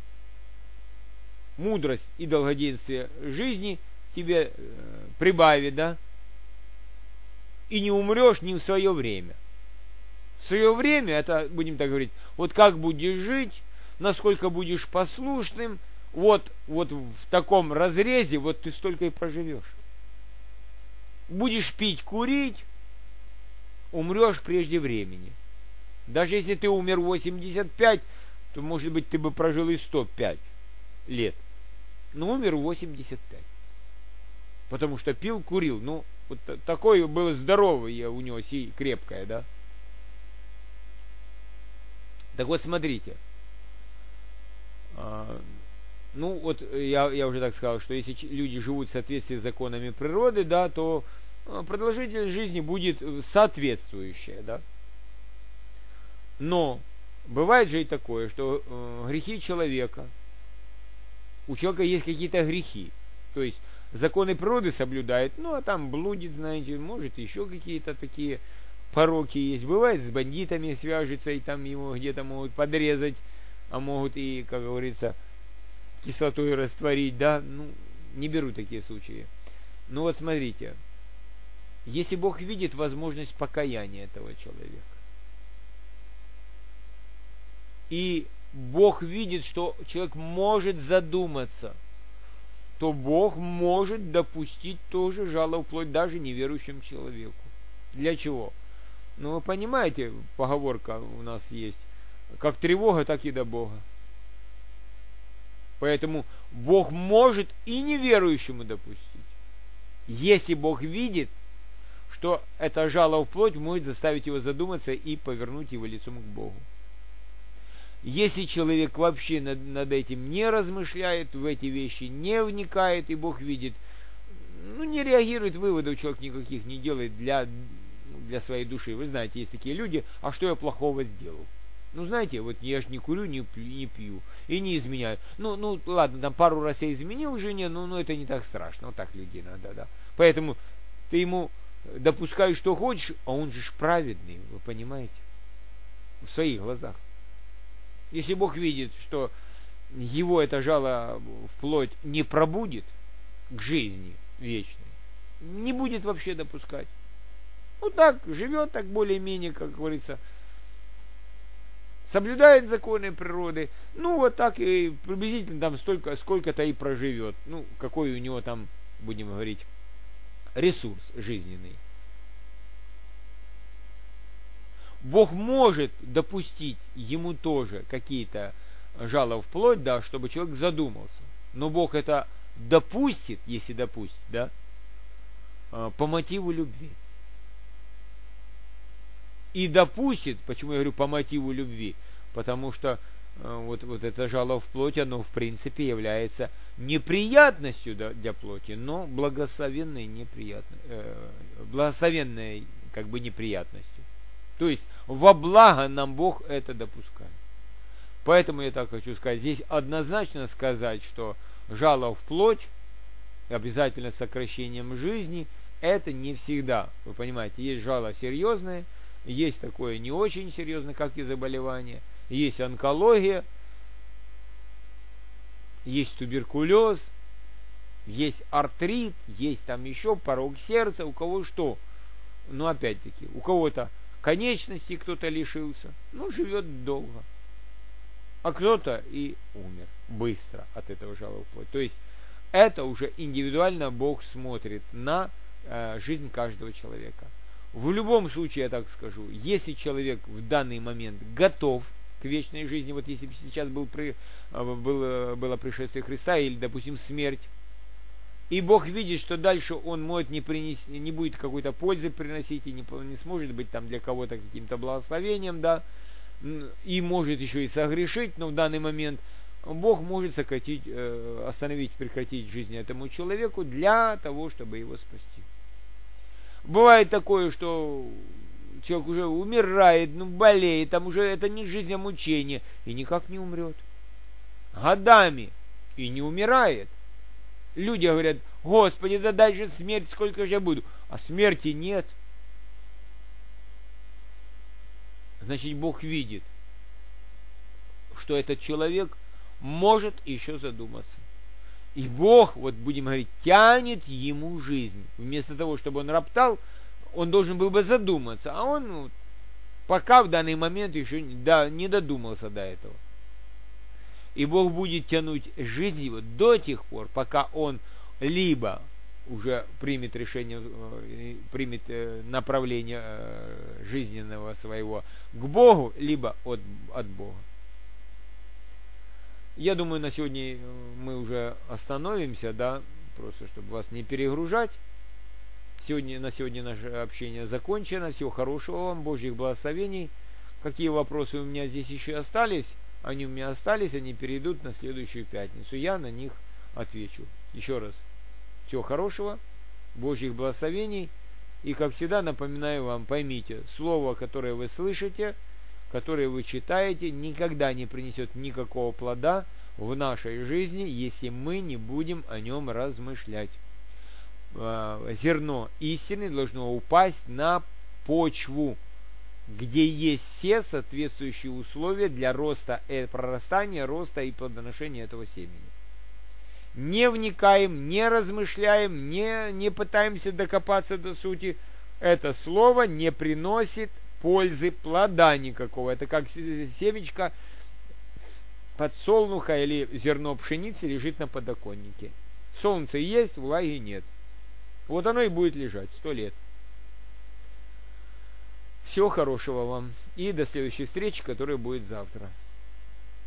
мудрость и долгоденствие жизни тебе прибавит, да? И не умрешь ни в свое время. В свое время, это, будем так говорить, вот как будешь жить, насколько будешь послушным, вот в таком разрезе, вот ты столько и проживешь. Будешь пить, курить, умрешь прежде времени. Даже если ты умер в 85, то, может быть, ты бы прожил и 105 лет. Но умер в 85. Потому что пил, курил. Вот такое было здоровье у него, крепкое, да. Так вот, смотрите. Ну, вот я уже так сказал, что если люди живут в соответствии с законами природы, да, то продолжительность жизни будет соответствующая, да. Но бывает же и такое, что грехи человека, у человека есть какие-то грехи. То есть законы природы соблюдает, ну а там блудит, знаете, может еще какие-то такие пороки есть. Бывает, с бандитами свяжется, и там его где-то могут подрезать, а могут и, как говорится, кислотой растворить, да. Ну, не беру такие случаи. Ну вот смотрите, если Бог видит возможность покаяния этого человека, и Бог видит, что человек может задуматься, то Бог может допустить тоже жало вплоть даже неверующему человеку. Для чего? Ну, вы понимаете, поговорка у нас есть, как тревога, так и до Бога. Поэтому Бог может и неверующему допустить. Если Бог видит, что это жало вплоть может заставить его задуматься и повернуть его лицом к Богу. Если человек вообще над этим не размышляет, в эти вещи не вникает, и Бог видит, ну, не реагирует, выводов человек никаких не делает для своей души. Вы знаете, есть такие люди, а что я плохого сделал? Ну, знаете, вот я ж не курю, не пью и не изменяю. Ну, ладно, там пару раз я изменил жене, но это не так страшно. Вот так людей надо, да. Поэтому ты ему допускаешь, что хочешь, а он же ж праведный, вы понимаете? В своих глазах. Если Бог видит, что его это жало вплоть не пробудит к жизни вечной, не будет вообще допускать. Ну так, живет так более-менее, как говорится, соблюдает законы природы, ну вот так и приблизительно там сколько-то и проживет. Ну, какой у него там, будем говорить, ресурс жизненный. Бог может допустить ему тоже какие-то жало вплоть, да, чтобы человек задумался. Но Бог это допустит, если допустит, да, по мотиву любви. И допустит, почему я говорю по мотиву любви, потому что вот это жало в плоти, оно в принципе является неприятностью для плоти, но благословенной благословенной как бы неприятностью. То есть во благо нам Бог это допускает. Поэтому я так хочу сказать, здесь однозначно сказать, что жало в плоть, обязательно с сокращением жизни, это не всегда. Вы понимаете, есть жало серьезное, есть такое не очень серьезное, как и заболевание, есть онкология, есть туберкулез, есть артрит, есть там еще порок сердца, у кого что. Но опять-таки, у кого-то конечности кто-то лишился, ну, живет долго. А кто-то и умер быстро от этого жала вплоть. То есть, это уже индивидуально Бог смотрит на жизнь каждого человека. В любом случае, я так скажу, если человек в данный момент готов к вечной жизни, вот если бы сейчас было пришествие Христа или, допустим, смерть, и Бог видит, что дальше он может не будет какой-то пользы приносить, и не сможет быть там для кого-то каким-то благословением, да, и может еще и согрешить, но в данный момент Бог может остановить, прекратить жизнь этому человеку для того, чтобы его спасти. Бывает такое, что человек уже умирает, болеет, там уже это не жизнь, а мучение, и никак не умрет. Годами и не умирает. Люди говорят: Господи, да дальше смерть, сколько же я буду? А смерти нет. Значит, Бог видит, что этот человек может еще задуматься. И Бог, вот будем говорить, тянет ему жизнь. Вместо того, чтобы он роптал, он должен был бы задуматься. А он пока в данный момент еще не додумался до этого. И Бог будет тянуть жизнь его до тех пор, пока он либо уже примет решение, примет направление жизненного своего к Богу, либо от Бога. Я думаю, на сегодня мы уже остановимся, да, просто чтобы вас не перегружать. На сегодня наше общение закончено. Всего хорошего вам, Божьих благословений. какие вопросы у меня здесь еще остались, они у меня остались, они перейдут на следующую пятницу. Я на них отвечу. Еще раз, всего хорошего, Божьих благословений. И, как всегда, напоминаю вам, поймите, слово, которое вы слышите, которое вы читаете, никогда не принесет никакого плода в нашей жизни, если мы не будем о нем размышлять. Зерно истины должно упасть на почву, где есть все соответствующие условия для роста, прорастания, роста и плодоношения этого семени. Не вникаем, не размышляем, не пытаемся докопаться до сути. Это слово не приносит пользы, плода никакого. Это как семечко подсолнуха или зерно пшеницы лежит на подоконнике. Солнце есть, влаги нет. Вот оно и будет лежать 100 лет. Всего хорошего вам и до следующей встречи, которая будет завтра.